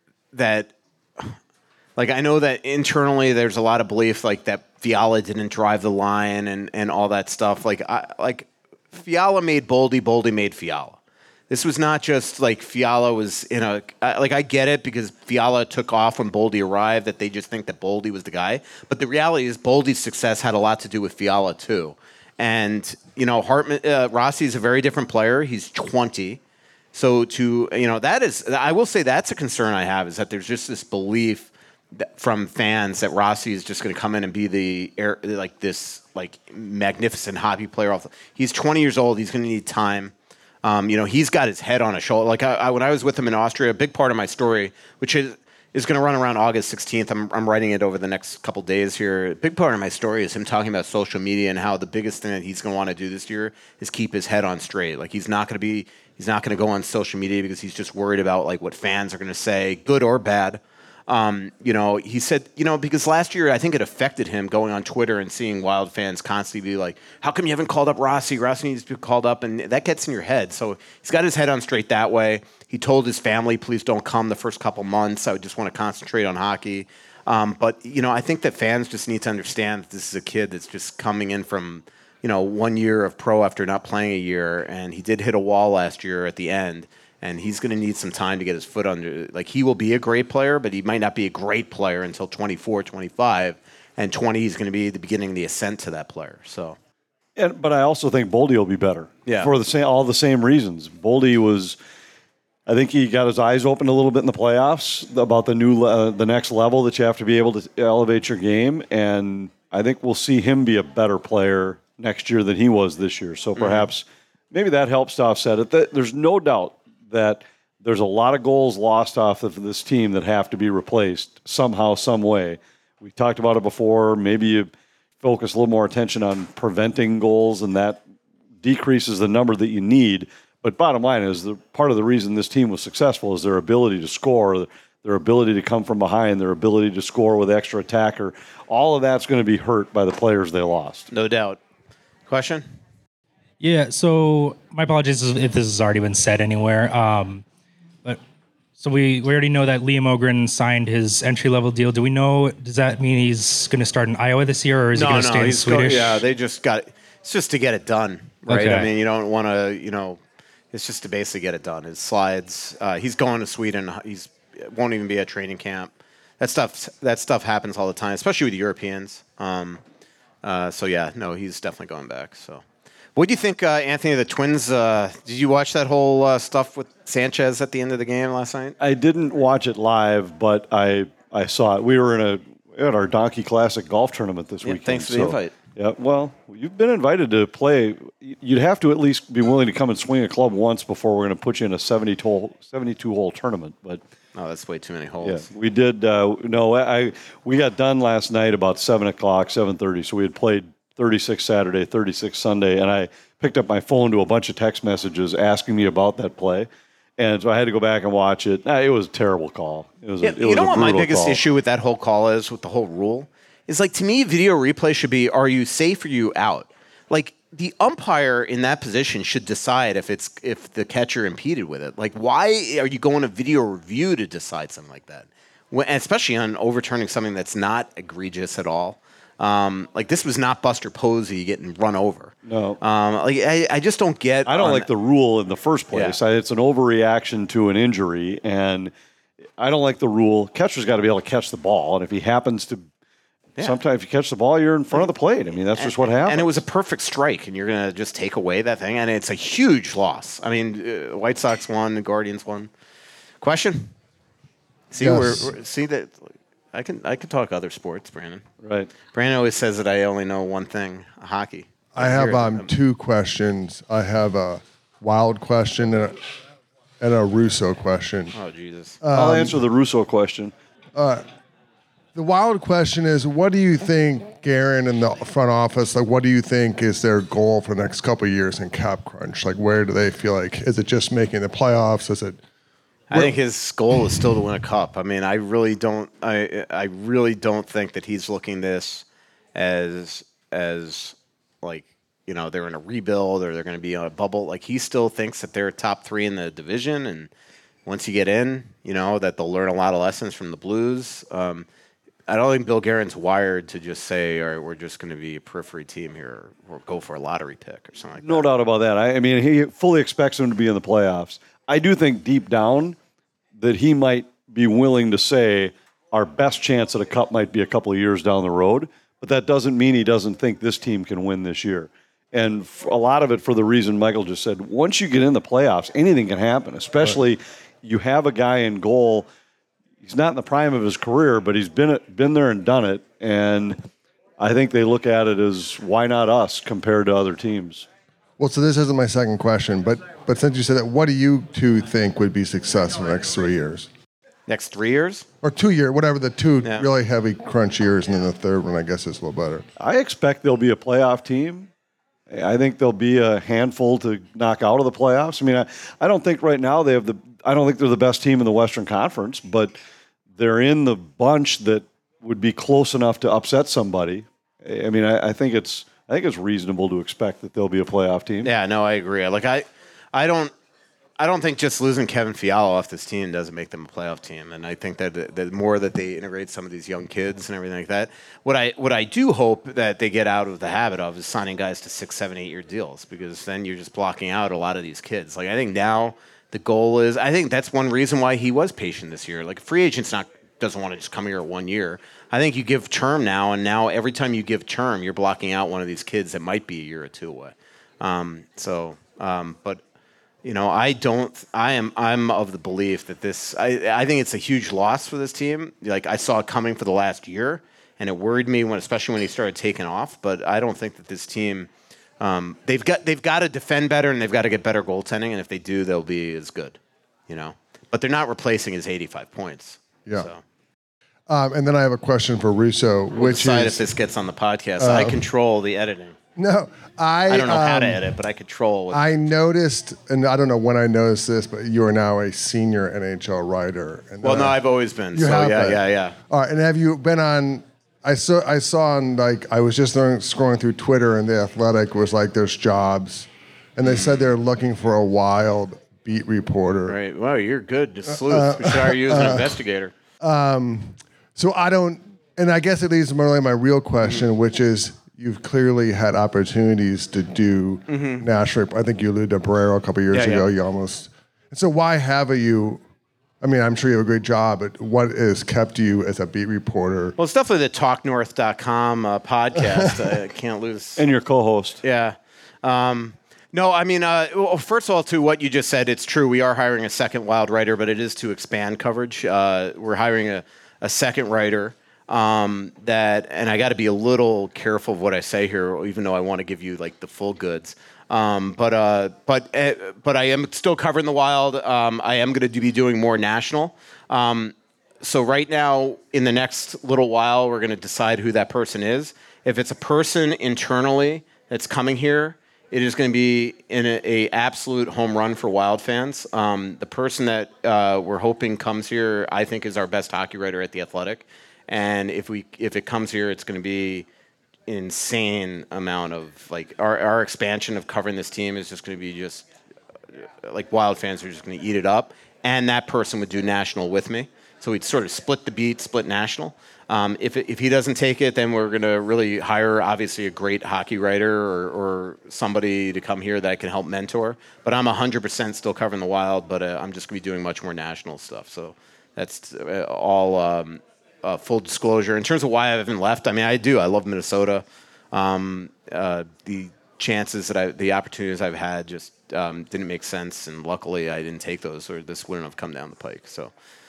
I know that internally there's a lot of belief that Fiala didn't drive the line and all that stuff. Fiala made Boldy, Boldy made Fiala. This was not just Fiala was in a I get it because Fiala took off when Boldy arrived, that they just think that Boldy was the guy. But the reality is Boldy's success had a lot to do with Fiala too. And Hartman Rossi is a very different player. He's 20. So I will say that's a concern I have, is that there's just this belief from fans that Rossi is just going to come in and be this magnificent hockey player. He's 20 years old. He's going to need time. He's got his head on a shoulder. When I was with him in Austria, a big part of my story, which is going to run around August 16th. I'm writing it over the next couple days here. A big part of my story is him talking about social media and how the biggest thing that he's going to want to do this year is keep his head on straight. He's not going to go on social media because he's just worried about what fans are going to say, good or bad. He said, because last year I think it affected him going on Twitter and seeing Wild fans constantly be like, how come you haven't called up Rossi? Rossi needs to be called up. And that gets in your head. So he's got his head on straight that way. He told his family, please don't come the first couple months. I just want to concentrate on hockey. But I think that fans just need to understand that this is a kid that's just coming in from, 1 year of pro after not playing a year. And he did hit a wall last year at the end. And he's going to need some time to get his foot under. He will be a great player, but he might not be a great player until 24, 25. And 20 is going to be the beginning of the ascent to that player. So, but I also think Boldy will be better. Yeah. For all the same reasons. Boldy was, I think he got his eyes open a little bit in the playoffs about the next level that you have to be able to elevate your game. And I think we'll see him be a better player next year than he was this year. So perhaps maybe that helps to offset it. There's no doubt that there's a lot of goals lost off of this team that have to be replaced somehow, some way. We talked about it before. Maybe you focus a little more attention on preventing goals, and that decreases the number that you need. But bottom line is, part of the reason this team was successful is their ability to score, their ability to come from behind, their ability to score with extra attacker. All of that's going to be hurt by the players they lost. No doubt. Question? Yeah, so my apologies if this has already been said anywhere. But so we already know that Liam Ogren signed his entry-level deal. Do we know, does that mean he's going to start in Iowa this year, or is he going to stay in Swedish? They just got it. It's just to get it done. right? Okay. I mean, you don't want to, it's just to basically get it done. His slides. He's going to Sweden. Won't even be at training camp. That stuff happens all the time, especially with Europeans. So yeah, no, he's definitely going back. So, what do you think, Anthony? The Twins. Did you watch that whole stuff with Sanchez at the end of the game last night? I didn't watch it live, but I saw it. We were at our Donkey Classic golf tournament this weekend. Thanks for the invite. Yeah, well, you've been invited to play. You'd have to at least be willing to come and swing a club once before we're going to put you in a 72-hole tournament. But oh, that's way too many holes. Yeah, we did. We got done last night about 7:30. So we had played 36 Saturday, 36 Sunday, and I picked up my phone to a bunch of text messages asking me about that play. And so I had to go back and watch it. It was a terrible call. It was what my biggest call. issue with that whole call is, with the whole rule, is like, to me, video replay should be, are you safe or are you out? Like, the umpire in that position should decide if the catcher impeded with it. Like, why are you going to video review to decide something like that? Especially on overturning something that's not egregious at all. Like, this was not Buster Posey getting run over. No. I just don't get. I don't like the rule in the first place. Yeah. It's an overreaction to an injury, and I don't like the rule. Catcher's got to be able to catch the ball, and if he happens to. Yeah. Sometimes if you catch the ball, you're in front of the plate. I mean, that's just what happens. And it was a perfect strike, and you're going to just take away that thing, and it's a huge loss. I mean, White Sox won, the Guardians won. Question? See, yes. See that I can talk other sports, Brandon. Right. Brandon always says that I only know one thing: hockey. I have 2 questions. I have a Wild question and a Russo question. Oh Jesus! I'll answer the Russo question. The Wild question is, what do you think, Guerin, in the front office, like, what do you think is their goal for the next couple of years in cap crunch? Like, where do they feel like, is it just making the playoffs? Is it? I think his goal is still to win a cup. I mean, I really don't think that he's looking this as like, they're in a rebuild or they're going to be on a bubble. Like, he still thinks that they're top 3 in the division, and once you get in, that they'll learn a lot of lessons from the Blues. I don't think Bill Guerin's wired to just say, all right, we're just going to be a periphery team here, or go for a lottery pick or something like that. No doubt about that. I mean, he fully expects them to be in the playoffs. I do think deep down that he might be willing to say our best chance at a cup might be a couple of years down the road, but that doesn't mean he doesn't think this team can win this year. And a lot of it for the reason Michael just said, once you get in the playoffs, anything can happen, especially you have a guy in goal. He's not in the prime of his career, but he's been there and done it. And I think they look at it as, why not us compared to other teams? Well, so this isn't my second question, but since you said that, what do you 2 think would be successful in the next 3 years? Next 3 years? Or 2 years, whatever the 2 really heavy crunch years, and then the third one, I guess, is a little better. I expect they'll be a playoff team. I think there'll be a handful to knock out of the playoffs. I mean, I don't think right now I don't think they're the best team in the Western Conference, but they're in the bunch that would be close enough to upset somebody. I mean, I think it's reasonable to expect that they'll be a playoff team. Yeah, no, I agree. Like, I don't think just losing Kevin Fiala off this team doesn't make them a playoff team. And I think that the more that they integrate some of these young kids and everything like that, what I do hope that they get out of the habit of is signing guys to 6, 7, 8 year deals, because then you're just blocking out a lot of these kids. Like, I think now the goal is, I think that's one reason why he was patient this year. Like, a free agent's doesn't want to just come here 1 year. I think you give term now, and now every time you give term, you're blocking out one of these kids that might be a year or 2 away. But I'm of the belief that this. I think it's a huge loss for this team. Like, I saw it coming for the last year, and it worried me especially when he started taking off. But I don't think that this team. They've got to defend better, and they've got to get better goaltending. And if they do, they'll be as good. But they're not replacing his 85 points. Yeah. So. And then I have a question for Russo, which decide is if this gets on the podcast. I control the editing. No, I don't know how to edit, but I control. I noticed, and I don't know when I noticed this, but you are now a senior NHL writer. And well, no, I've always been. You so have yeah. All right, and have you been on? I saw on, like, I was just scrolling through Twitter, and The Athletic was like, there's jobs, and they said they're looking for a Wild beat reporter. Right. Wow, you're good. Just sleuth. We should hire you as an investigator. So I don't, and I guess it leads to more like my real question, which is, you've clearly had opportunities to do national. I think you alluded to Barrero a couple of years ago. You almost. And so why haven't you? I mean, I'm sure you have a great job, but what has kept you as a beat reporter? Well, it's definitely the TalkNorth.com podcast. I can't lose. And your co-host. Yeah. No, I mean, well, first of all, to what you just said, it's true. We are hiring a second Wild writer, but it is to expand coverage. We're hiring a second writer that, and I got to be a little careful of what I say here, even though I want to give you like the full goods. But I am still covering the Wild. I am going to be doing more national. So right now, in the next little while, we're going to decide who that person is. If it's a person internally that's coming here, it is going to be in a absolute home run for Wild fans. The person that we're hoping comes here, I think, is our best hockey writer at The Athletic. And if it comes here, it's going to be an insane amount of like our expansion of covering this team is just going to be just like Wild fans are just going to eat it up. And that person would do national with me. So we'd sort of split the beat, split national. If he doesn't take it, then we're going to really hire, obviously, a great hockey writer or somebody to come here that can help mentor. But I'm 100% still covering the Wild, but I'm just going to be doing much more national stuff. So that's all full disclosure. In terms of why I haven't left, I mean, I do. I love Minnesota. The chances that the opportunities I've had just didn't make sense, and luckily I didn't take those, or this wouldn't have come down the pike. So.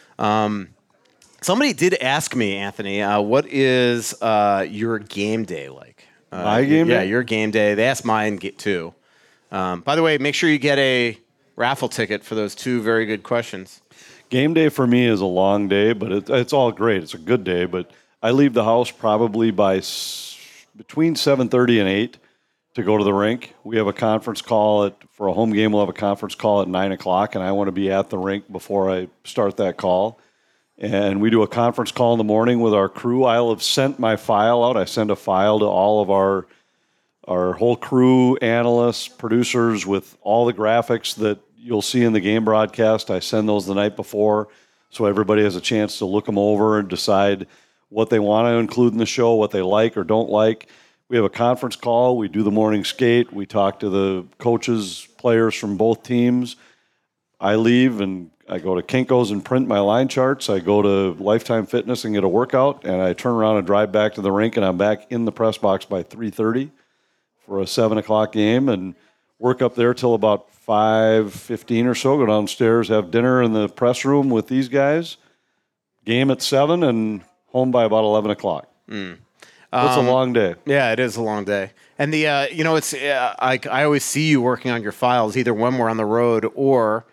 Somebody did ask me, Anthony, what is your game day like? My game day? Yeah, your game day. They asked mine too. By the way, make sure you get a raffle ticket for those two very good questions. Game day for me is a long day, but it's all great. It's a good day, but I leave the house probably by between 7:30 and 8 to go to the rink. We have a conference call for a home game. We'll have a conference call at 9 o'clock, and I want to be at the rink before I start that call. And we do a conference call in the morning with our crew. I'll have sent my file out. I send a file to all of our whole crew, analysts, producers, with all the graphics that you'll see in the game broadcast. I send those the night before so everybody has a chance to look them over and decide what they want to include in the show, what they like or don't like. We have a conference call. We do the morning skate. We talk to the coaches, players from both teams. I leave and I go to Kinko's and print my line charts. I go to Lifetime Fitness and get a workout, and I turn around and drive back to the rink, and I'm back in the press box by 3:30 for a 7 o'clock game, and work up there till about 5:15 or so. Go downstairs, have dinner in the press room with these guys. Game at 7 and home by about 11 o'clock. It's a long day. Yeah, it is a long day. And it's I always see you working on your files either when we're on the road or.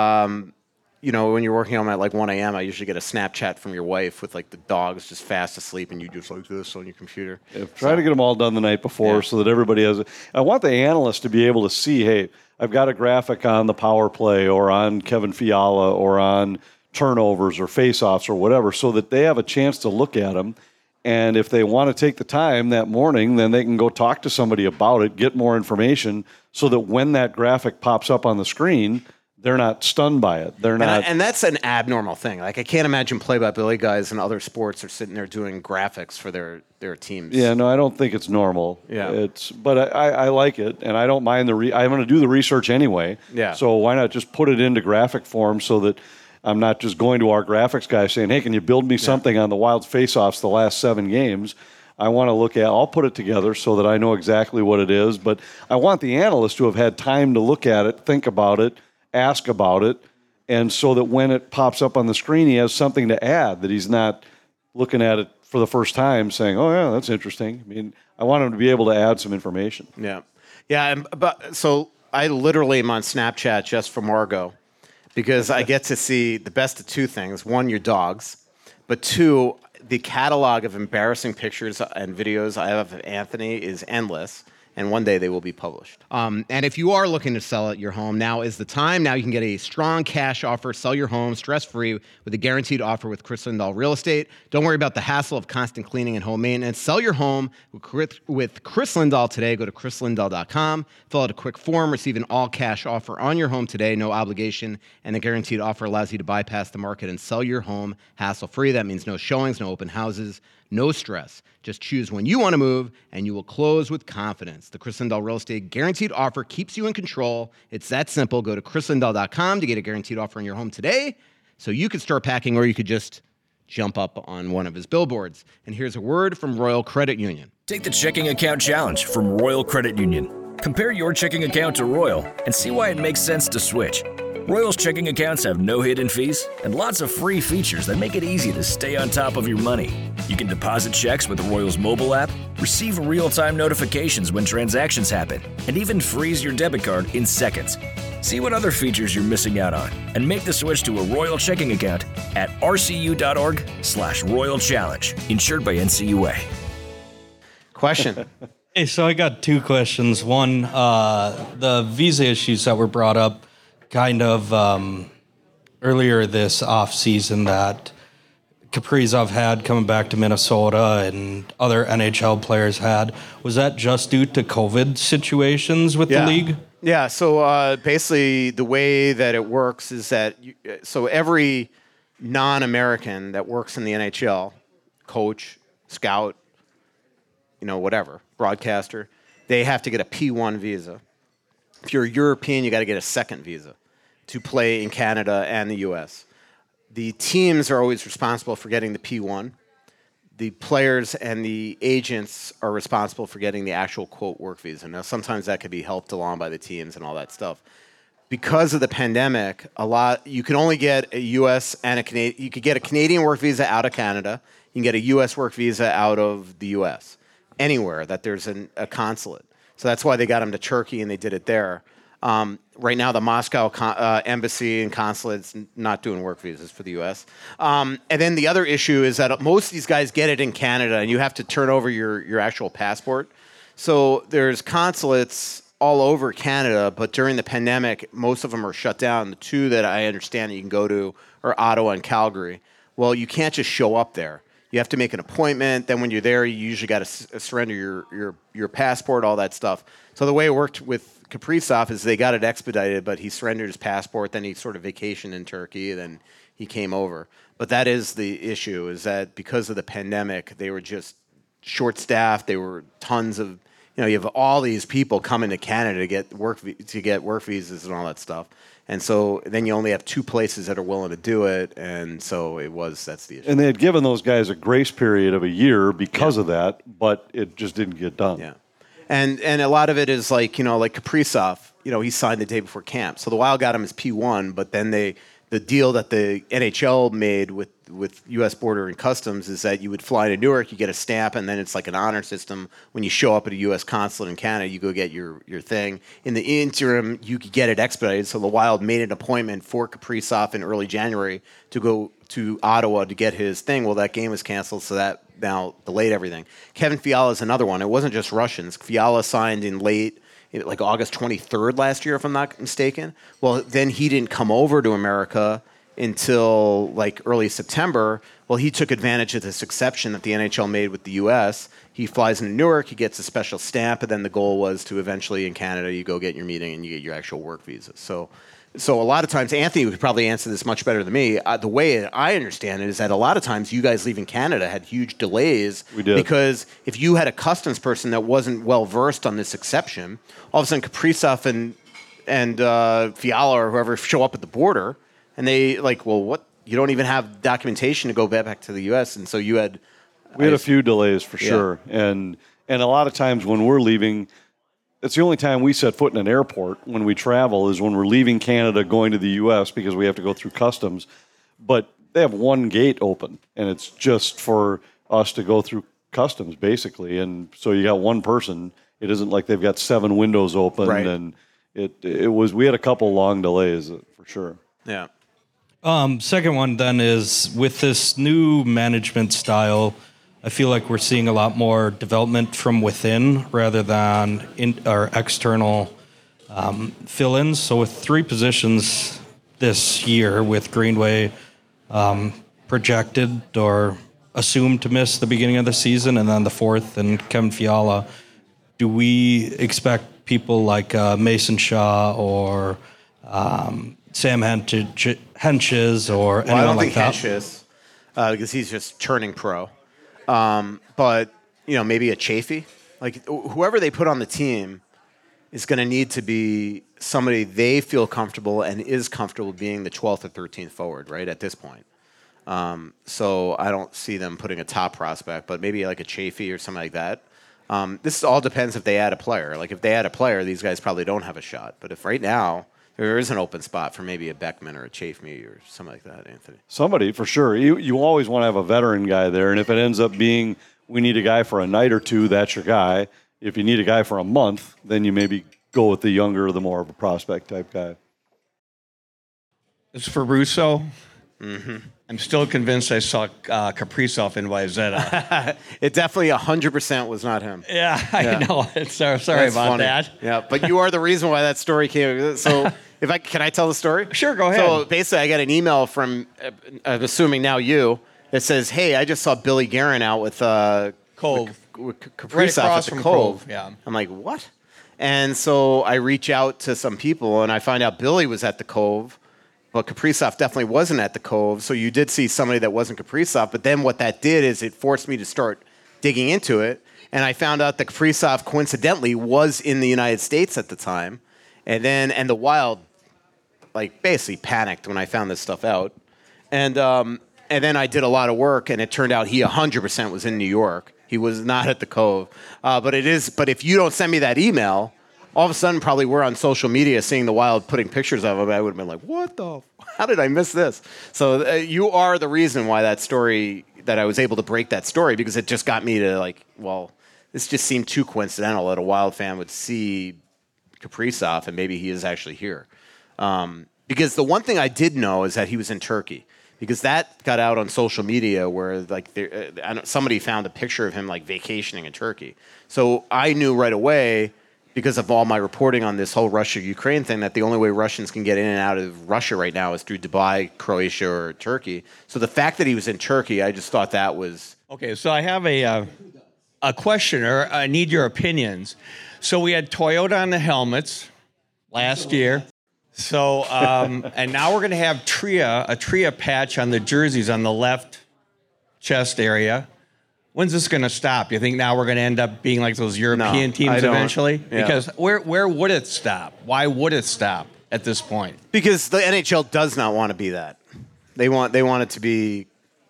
When you're working on them at like 1 a.m., I usually get a Snapchat from your wife with like the dogs just fast asleep and you just like this on your computer. Yeah, try to get them all done the night before so that everybody has I want the analyst to be able to see, hey, I've got a graphic on the power play or on Kevin Fiala or on turnovers or faceoffs or whatever so that they have a chance to look at them. And if they want to take the time that morning, then they can go talk to somebody about it, get more information so that when that graphic pops up on the screen, they're not stunned by it. They're not, and that's an abnormal thing. Like I can't imagine play-by-play guys in other sports are sitting there doing graphics for their teams. Yeah, no, I don't think it's normal. Yeah, but I like it, and I don't mind I'm going to do the research anyway. Yeah. So why not just put it into graphic form so that I'm not just going to our graphics guy saying, "Hey, can you build me something on the Wild's faceoffs the last 7 games?" I want to look at. I'll put it together so that I know exactly what it is. But I want the analyst to have had time to look at it, think about it, ask about it, and so that when it pops up on the screen, he has something to add, that he's not looking at it for the first time saying, oh, yeah, that's interesting. I mean, I want him to be able to add some information. Yeah. Yeah, so I literally am on Snapchat just for Margot because I get to see the best of two things. One, your dogs, but two, the catalog of embarrassing pictures and videos I have of Anthony is endless. And one day they will be published. And if you are looking to sell at your home, now is the time. Now you can get a strong cash offer. Sell your home stress-free with a guaranteed offer with Chris Lindahl Real Estate. Don't worry about the hassle of constant cleaning and home maintenance. Sell your home with Chris Lindahl today. Go to chrislindahl.com. Fill out a quick form. Receive an all-cash offer on your home today. No obligation. And the guaranteed offer allows you to bypass the market and sell your home hassle-free. That means no showings, no open houses, No stress. Just choose when you want to move, and you will close with confidence. The Chris Lindahl Real Estate Guaranteed Offer keeps you in control. It's that simple. Go to chrislindahl.com to get a guaranteed offer on your home today, so you could start packing, or you could just jump up on one of his billboards. And here's a word from Royal Credit Union. Take the checking account challenge from Royal Credit Union. Compare your checking account to Royal and see why it makes sense to switch. Royal's checking accounts have no hidden fees and lots of free features that make it easy to stay on top of your money. You can deposit checks with Royal's mobile app, receive real-time notifications when transactions happen, and even freeze your debit card in seconds. See what other features you're missing out on and make the switch to a Royal checking account at rcu.org/Royal Challenge. Insured by NCUA. Question. Hey, so I got two questions. One, the visa issues that were brought up kind of earlier this offseason that Kaprizov had coming back to Minnesota and other NHL players had. Was that just due to COVID situations with the league? Yeah, so basically the way that it works is that so every non-American that works in the NHL, coach, scout, whatever, broadcaster, they have to get a P1 visa. If you're a European, you got to get a second visa to play in Canada and the U.S. The teams are always responsible for getting the P1. The players and the agents are responsible for getting the actual, quote, work visa. Now, sometimes that could be helped along by the teams and all that stuff. Because of the pandemic, you can only get a U.S. and a Canadian. You could get a Canadian work visa out of Canada. You can get a U.S. work visa out of the U.S. Anywhere that there's a consulate. So that's why they got them to Turkey and they did it there. Right now, the Moscow embassy and consulate's not doing work visas for the U.S. And then the other issue is that most of these guys get it in Canada, and you have to turn over your actual passport. So there's consulates all over Canada, but during the pandemic, most of them are shut down. The two that I understand that you can go to are Ottawa and Calgary. Well, you can't just show up there. You have to make an appointment. Then when you're there, you usually got to surrender your passport, all that stuff. So the way it worked with Kaprizov is they got it expedited, but he surrendered his passport. Then he sort of vacationed in Turkey. Then he came over. But that is the issue, is that because of the pandemic, they were just short-staffed. There were tons of, you have all these people coming to Canada to get work visas and all that stuff. And so then you only have two places that are willing to do it, and so that's the issue. And they had given those guys a grace period of a year because of that, but it just didn't get done. Yeah. And a lot of it is like Kaprizov, he signed the day before camp. So the Wild got him his P1, but then the deal that the NHL made with U.S. Border and Customs is that you would fly to Newark, you get a stamp, and then it's like an honor system. When you show up at a U.S. consulate in Canada, you go get your thing. In the interim, you could get it expedited. So the Wild made an appointment for Kaprizov in early January to go to Ottawa to get his thing. Well, that game was canceled, so that now delayed everything. Kevin Fiala is another one. It wasn't just Russians. Fiala signed in late, like August 23rd last year, if I'm not mistaken. Well, then he didn't come over to America until like early September. Well, he took advantage of this exception that the NHL made with the U.S. He flies into Newark, he gets a special stamp, and then the goal was to eventually in Canada, you go get your meeting and you get your actual work visa. So a lot of times, Anthony would probably answer this much better than me. The way I understand it is that a lot of times you guys leaving Canada had huge delays. We did. Because if you had a customs person that wasn't well-versed on this exception, all of a sudden Kaprizov and Fiala or whoever show up at the border, and they what? You don't even have documentation to go back to the U.S., and so we had a few delays for sure. And a lot of times when we're leaving, it's the only time we set foot in an airport when we travel is when we're leaving Canada going to the U.S. because we have to go through customs. But they have one gate open, and it's just for us to go through customs, basically. And so you got one person. It isn't like they've got 7 windows open. Right. And we had a couple long delays for sure. Yeah. Second one then is with this new management style, I feel like we're seeing a lot more development from within rather than external fill-ins. So with 3 positions this year with Greenway projected or assumed to miss the beginning of the season, and then the 4th and Kevin Fiala, do we expect people like Mason Shaw or Sam Henches or anyone like that? I don't think Henches, because he's just turning pro. But maybe a Chafee. Like whoever they put on the team is going to need to be somebody they feel comfortable and is comfortable being the 12th or 13th forward, right, at this point. So I don't see them putting a top prospect, but maybe like a Chafee or something like that. This all depends if they add a player. Like if they add a player, these guys probably don't have a shot. But if right now there is an open spot for maybe a Beckman or a Chafee or something like that, Anthony. Somebody, for sure. You always want to have a veteran guy there, and if it ends up being we need a guy for a night or two, that's your guy. If you need a guy for a month, then you maybe go with the younger, the more of a prospect type guy. As for Russo, Mm-hmm. I'm still convinced I saw Kaprizov in Wyzetta. It definitely 100% was not him. Yeah, I know. Sorry That's about funny. that. Yeah, but you are the reason why that story came. So can I tell the story? Sure, go ahead. So basically, I got an email from, I'm assuming now you, that says, hey, I just saw Billy Guerin out with Cove. with Kaprizov Right across at the from Cove. Cove, yeah. I'm like, what? And so I reach out to some people, and I find out Billy was at the Cove, but Kaprizov definitely wasn't at the Cove. So you did see somebody that wasn't Kaprizov. But then what that did is it forced me to start digging into it, and I found out that Kaprizov coincidentally was in the United States at the time, and the Wild basically panicked when I found this stuff out, and then I did a lot of work, and it turned out he 100% was in New York. He was not at the Cove. But if you don't send me that email, all of a sudden probably we're on social media seeing the Wild putting pictures of him. I would have been like, what the? How did I miss this? So you are the reason why that I was able to break that story, because it just got me to this just seemed too coincidental that a Wild fan would see Kaprizov and maybe he is actually here. Because the one thing I did know is that he was in Turkey. Because that got out on social media where somebody found a picture of him vacationing in Turkey. So I knew right away, because of all my reporting on this whole Russia-Ukraine thing, that the only way Russians can get in and out of Russia right now is through Dubai, Croatia, or Turkey. So the fact that he was in Turkey, I just thought that was... Okay, so I have a question, or I need your opinions. So we had Toyota on the helmets last year. So, and now we're going to have a Tria patch on the jerseys on the left chest area. When's this going to stop? You think now we're going to end up being like those European teams eventually? Yeah. Because where would it stop? Why would it stop at this point? Because the NHL does not want to be that. They want it to be,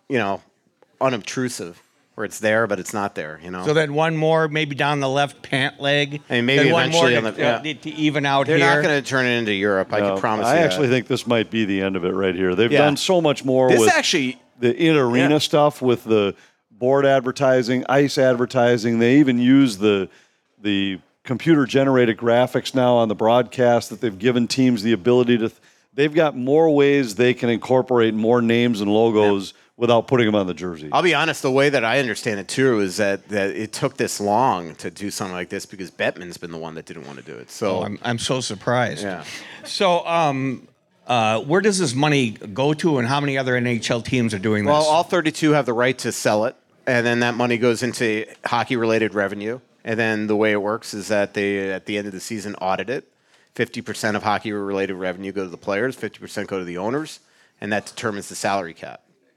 unobtrusive, where it's there but it's not there. So then one more maybe down the left pant leg. And maybe eventually to even out They're here. not going to turn it into Europe. I can promise you. I actually think this might be the end of it right here. They've done so much more with the in-arena stuff, with the board advertising, ice advertising. They even use the computer-generated graphics now on the broadcast that they've given teams the ability to. They've got more ways they can incorporate more names and logos without putting them on the jersey. I'll be honest, the way that I understand it too is that it took this long to do something like this because Bettman's been the one that didn't want to do it. So I'm so surprised. Yeah. So where does this money go to, and how many other NHL teams are doing this? Well, all 32 have the right to sell it, and then that money goes into hockey-related revenue. And then the way it works is that they, at the end of the season, audit it. 50% of hockey-related revenue go to the players, 50% go to the owners, and that determines the salary cap,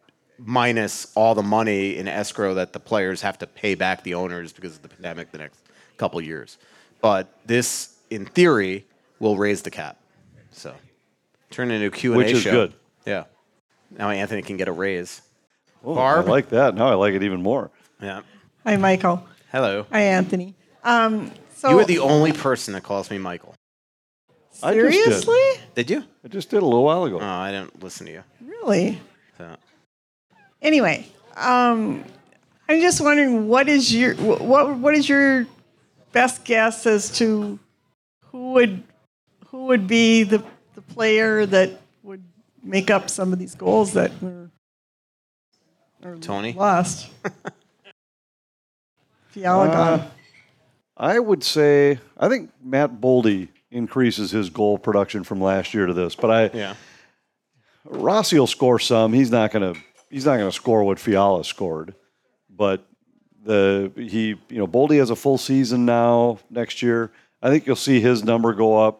minus all the money in escrow that the players have to pay back the owners because of the pandemic the next couple of years. But this, in theory, will raise the cap. So turn into a Q&A show. Which is good. Yeah. Now Anthony can get a raise. Oh, Barb? I like that. Now I like it even more. Yeah. Hi, Michael. Hello. Hi, Anthony. So You are the only person that calls me Michael. Seriously? Did you? I just did a little while ago. Oh, I didn't listen to you. Really? So. Anyway, I'm just wondering what is your best guess as to who would be the player that would make up some of these goals that were Tony lost? Fiala gone. I would say I think Matt Boldy increases his goal production from last year to this, but Rossi will score some. He's not going to score what Fiala scored, but Boldy has a full season now next year. I think you'll see his number go up.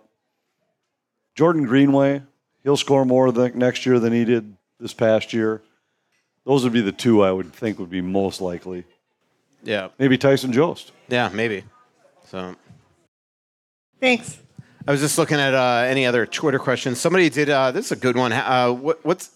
Jordan Greenway, he'll score more next year than he did this past year. Those would be the two I would think would be most likely. Yeah. Maybe Tyson Jost. Yeah, maybe. So. Thanks. I was just looking at any other Twitter questions. Somebody did. This is a good one. What's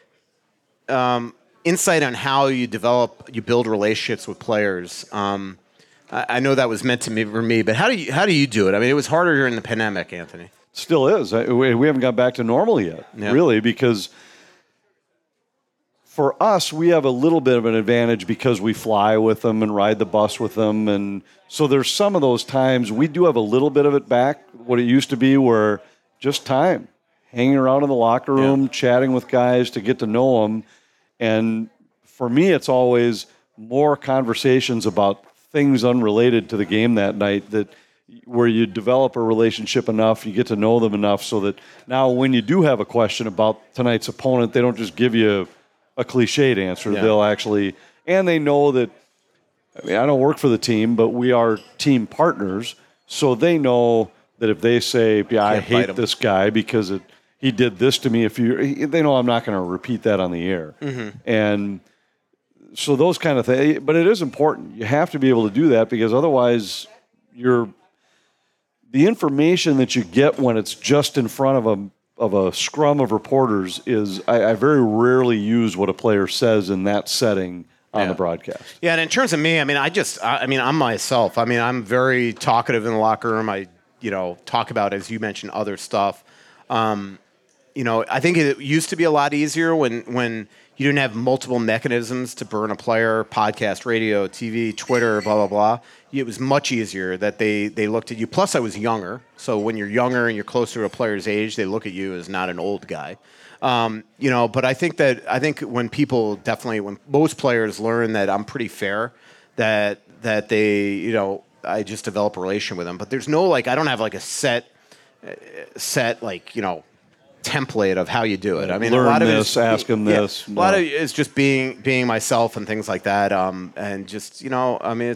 insight on how you build relationships with players? I know that was meant to me for me, but how do you do it? I mean, it was harder during the pandemic, Anthony. Still is. We haven't got back to normal yet, really, because for us, we have a little bit of an advantage because we fly with them and ride the bus with them. And so there's some of those times we do have a little bit of it back, what it used to be, where just time, hanging around in the locker room, chatting with guys to get to know them. And for me, it's always more conversations about things unrelated to the game that night where you develop a relationship enough, you get to know them enough so that now when you do have a question about tonight's opponent, they don't just give you a cliched answer. Yeah. They'll actually, and they know that, I mean, I don't work for the team, but we are team partners. So they know that if they say, yeah, I hate this guy because he did this to me they know I'm not going to repeat that on the air. Mm-hmm. And so those kind of things, but it is important. You have to be able to do that because otherwise the information that you get when it's just in front of a scrum of reporters is I very rarely use what a player says in that setting on the broadcast. Yeah, and in terms of me, I mean, I'm myself. I mean, I'm very talkative in the locker room. I, talk about, as you mentioned, other stuff. I think it used to be a lot easier when you didn't have multiple mechanisms to burn a player, podcast, radio, TV, Twitter, blah, blah, blah. It was much easier that they looked at you. Plus, I was younger. So when you're younger and you're closer to a player's age, they look at you as not an old guy. But I think when most players learn that I'm pretty fair, that they, I just develop a relation with them. But there's no, I don't have a set template of how you do it. I mean, learn a lot of this, ask them this. A lot of it is just being myself and things like that. And just, I mean,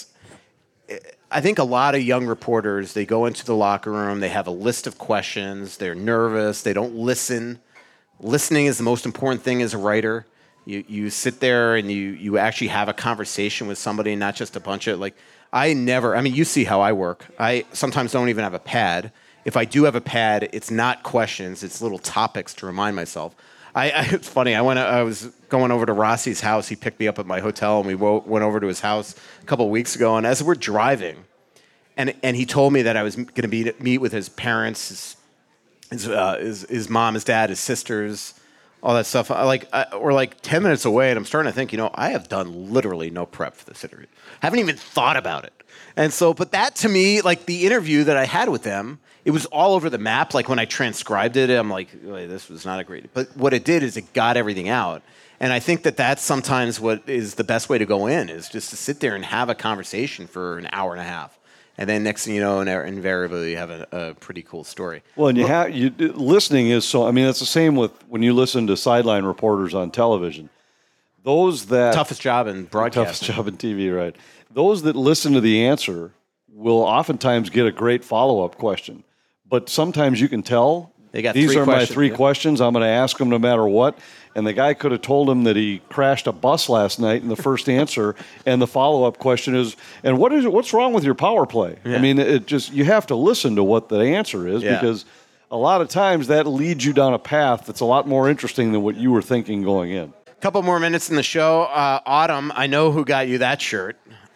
I think a lot of young reporters, they go into the locker room, they have a list of questions, they're nervous, they don't listen. Listening is the most important thing as a writer. You sit there and you actually have a conversation with somebody, not just a bunch of you see how I work. I sometimes don't even have a pad. If I do have a pad, it's not questions, it's little topics to remind myself. It's funny. I was going over to Rossi's house. He picked me up at my hotel, and we went over to his house a couple of weeks ago. And as we're driving, and he told me that I was going to meet with his parents, his mom, his dad, his sisters, all that stuff. We're 10 minutes away, and I'm starting to think, I have done literally no prep for this interview. I haven't even thought about it. And so, but that to me, the interview that I had with them, it was all over the map. Like when I transcribed it, I'm like, this was not a great. But what it did is it got everything out. And I think that's sometimes what is the best way to go in, is just to sit there and have a conversation for an hour and a half. And then next thing you know, invariably you have a pretty cool story. Well, and listening is so. I mean, it's the same with when you listen to sideline reporters on television. Toughest job in broadcasting. Toughest job in TV, right? Those that listen to the answer will oftentimes get a great follow-up question. But sometimes you can tell these are my three questions. I'm going to ask them no matter what. And the guy could have told him that he crashed a bus last night in the first answer, and the follow-up question is, and what's wrong with your power play? Yeah. I mean, you have to listen to what the answer is because a lot of times that leads you down a path that's a lot more interesting than what you were thinking going in. A couple more minutes in the show. Autumn, I know who got you that shirt.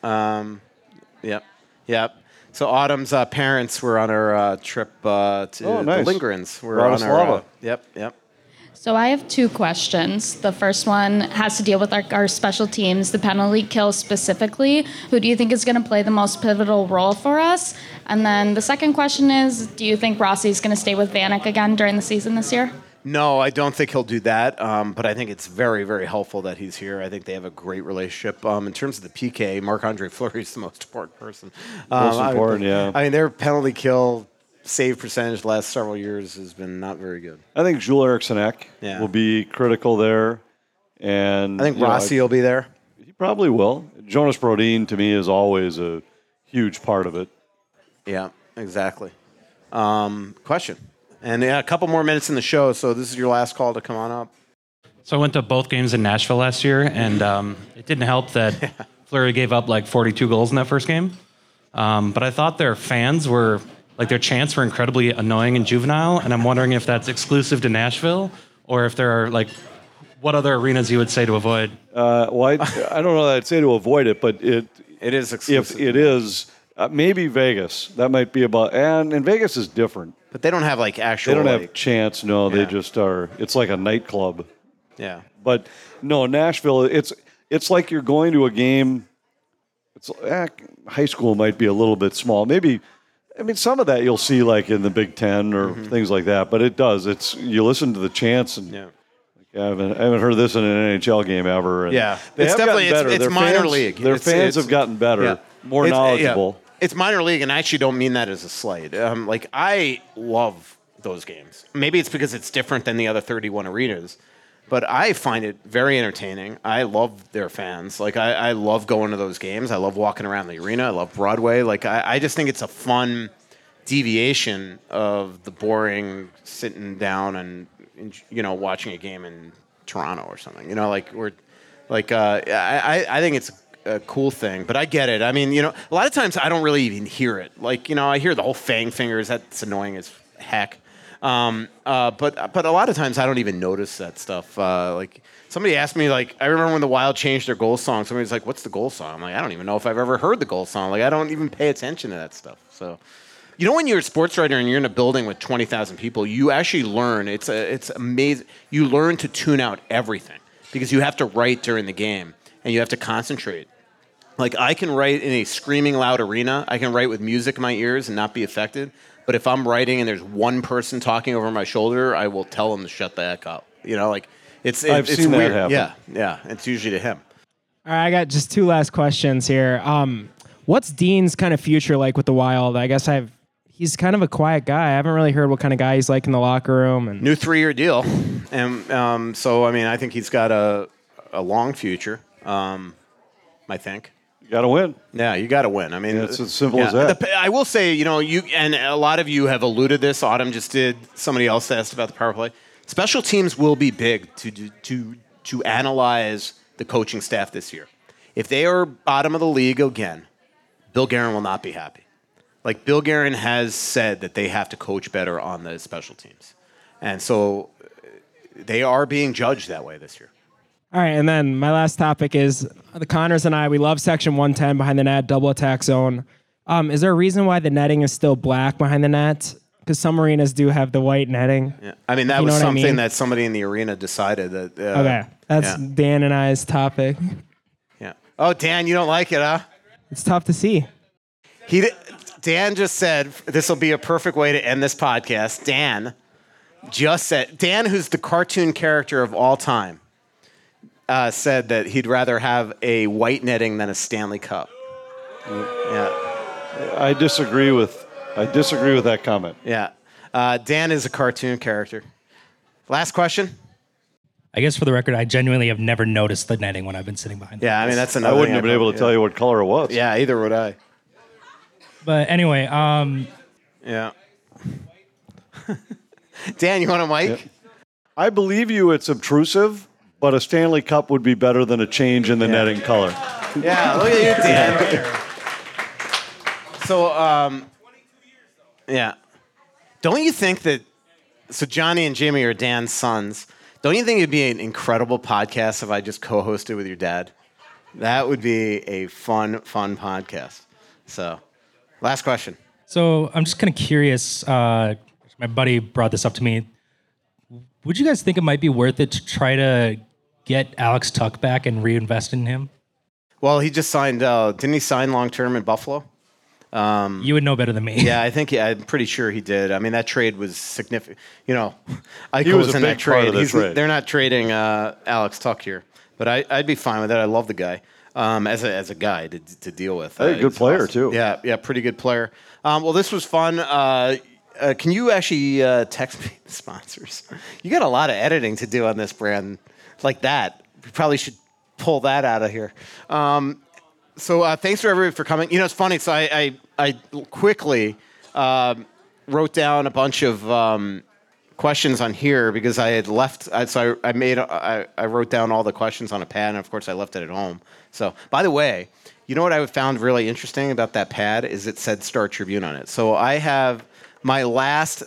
Yep. So Autumn's parents were on our trip to the Lindgrens. We're on our Yep. So I have two questions. The first one has to deal with our special teams, the penalty kill specifically. Who do you think is going to play the most pivotal role for us? And then the second question is, do you think Rossi's going to stay with Vanek again during the season this year? No, I don't think he'll do that. But I think it's very, very helpful that he's here. I think they have a great relationship. In terms of the PK, Marc-Andre Fleury is the most important person. Most important, yeah. I mean, their penalty kill save percentage the last several years has been not very good. I think Jules Eriksson will be critical there. And I think Rossi will be there. He probably will. Jonas Brodin, to me, is always a huge part of it. Yeah, exactly. Question. And a couple more minutes in the show, so this is your last call to come on up. So I went to both games in Nashville last year, and it didn't help that Fleury gave up like 42 goals in that first game. But I thought their fans were, like their chants were incredibly annoying and juvenile, and I'm wondering if that's exclusive to Nashville or if there are like, what other arenas you would say to avoid? Well, I don't know that I'd say to avoid it, but it is exclusive. If it is, maybe Vegas. That might be about, and Vegas is different. But they don't have like actual. They don't have chants. No, they just are. It's like a nightclub. Yeah. But no, Nashville. It's like you're going to a game. It's high school might be a little bit small. Maybe. I mean, some of that you'll see like in the Big Ten or things like that. But it does. It's you listen to the chants and. Yeah. I haven't heard this in an NHL game ever. And they it's have definitely gotten better. it's Their minor fans, league. Their fans have gotten better, more knowledgeable. It's minor league, and I actually don't mean that as a slight. Like I love those games. Maybe it's because it's different than the other 31 arenas, but I find it very entertaining. I love their fans. Like I love going to those games. I love walking around the arena. I love Broadway. Like I just think it's a fun deviation of the boring sitting down and watching a game in Toronto or something. I think it's a cool thing, but I get it. I mean, a lot of times I don't really even hear it. Like, I hear the whole Fang fingers. That's annoying as heck. But a lot of times I don't even notice that stuff. Like somebody asked me, like, I remember when the Wild changed their goal song. Somebody was like, "What's the goal song?" I'm like, I don't even know if I've ever heard the goal song. Like, I don't even pay attention to that stuff. So. When you're a sports writer and you're in a building with 20,000 people, you actually learn. It's amazing. You learn to tune out everything because you have to write during the game and you have to concentrate. Like I can write in a screaming loud arena. I can write with music in my ears and not be affected. But if I'm writing and there's one person talking over my shoulder, I will tell them to shut the heck up. It's seen weird. That happen. Yeah. It's usually to him. All right, I got just two last questions here. What's Dean's kind of future like with the Wild? I guess he's kind of a quiet guy. I haven't really heard what kind of guy he's like in the locker room. And new 3-year deal, and so I mean, I think he's got a long future. I think you got to win. Yeah, you got to win. I mean, it's as simple as that. I will say, you and a lot of you have alluded this. Autumn just did. Somebody else asked about the power play. Special teams will be big to analyze the coaching staff this year. If they are bottom of the league again, Bill Guerin will not be happy. Like Bill Guerin has said that they have to coach better on the special teams. And so they are being judged that way this year. All right, and then my last topic is the Connors and I, we love Section 110 behind the net, double attack zone. Is there a reason why the netting is still black behind the net? Because some arenas do have the white netting. Yeah. I mean, that was something that somebody in the arena decided that. Okay, that's Dan and I's topic. Yeah. Oh, Dan, you don't like it, huh? It's tough to see. Dan just said, this will be a perfect way to end this podcast. Dan just said, Dan, who's the cartoon character of all time, said that he'd rather have a white netting than a Stanley Cup. Yeah. I disagree with that comment. Yeah. Dan is a cartoon character. Last question. I guess for the record, I genuinely have never noticed the netting when I've been sitting behind. Yeah, I mean, that's another I wouldn't have been able to tell you what color it was. Yeah, either would I. But anyway, yeah. Dan, you want a mic? Yeah. I believe you it's obtrusive, but a Stanley Cup would be better than a change in the netting color. Yeah, look at you, Dan. So, yeah. Don't you think that, so Johnny and Jimmy are Dan's sons. Don't you think it'd be an incredible podcast if I just co-hosted with your dad? That would be a fun podcast. So, last question. So I'm just kind of curious. My buddy brought this up to me. Would you guys think it might be worth it to try to get Alex Tuch back and reinvest in him? Well, he just signed. Didn't he sign long-term in Buffalo? You would know better than me. Yeah, I'm pretty sure he did. I mean, that trade was significant. Eichel He was a in big that trade. part of the trade. They're not trading Alex Tuch here, but I'd be fine with it. I love the guy as a guy to deal with. Hey, good player too. Yeah, pretty good player. Well, this was fun. Can you actually text me the sponsors? You got a lot of editing to do on this brand like that. We probably should pull that out of here. So thanks for everybody for coming. It's funny. So I quickly wrote down a bunch of questions on here because I had left. So I wrote down all the questions on a pad, and of course I left it at home. So, by the way, you know what I found really interesting about that pad is it said Star Tribune on it. So I have my last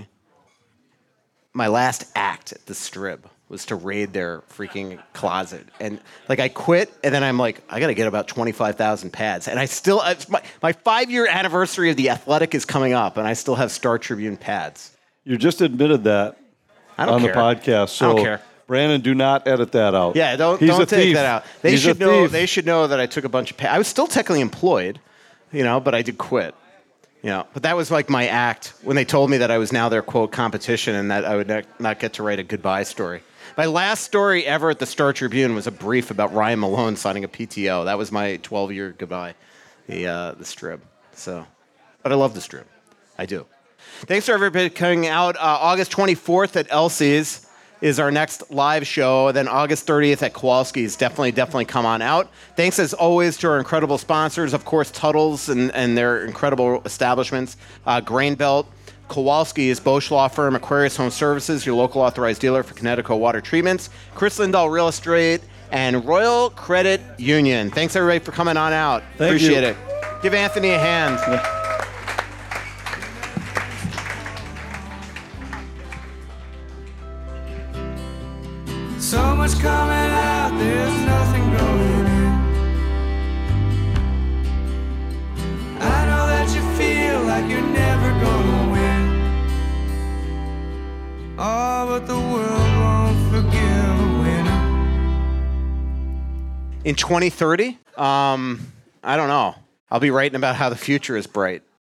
act at the Strib was to raid their freaking closet. And like I quit, and then I'm like, I got to get about 25,000 pads. And I still, my 5-year anniversary of The Athletic is coming up, and I still have Star Tribune pads. You just admitted that on the podcast. So I don't care. Brandon, do not edit that out. Yeah, don't take that out. They should know that I took a bunch of pads. I was still technically employed, but I did quit. But that was like my act when they told me that I was now their, quote, competition and that I would not get to write a goodbye story. My last story ever at the Star Tribune was a brief about Ryan Malone signing a PTO. That was my 12-year goodbye, the Strib. So, but I love the Strib. I do. Thanks for everybody coming out. August 24th at Elsie's is our next live show. Then August 30th at Kowalski's. Definitely come on out. Thanks as always to our incredible sponsors, of course, Tuttle's and their incredible establishments, Grain Belt, Kowalski's, Bosch Law Firm, Aquarius Home Services, your local authorized dealer for Connecticut water treatments, Chris Lindahl Real Estate, and Royal Credit Union. Thanks everybody for coming on out. Appreciate it. Give Anthony a hand. Yeah. So much coming out, there's nothing going in. I know that you feel like you're never gonna win. Oh, but the world won't forgive a winner. In 2030, I don't know. I'll be writing about how the future is bright.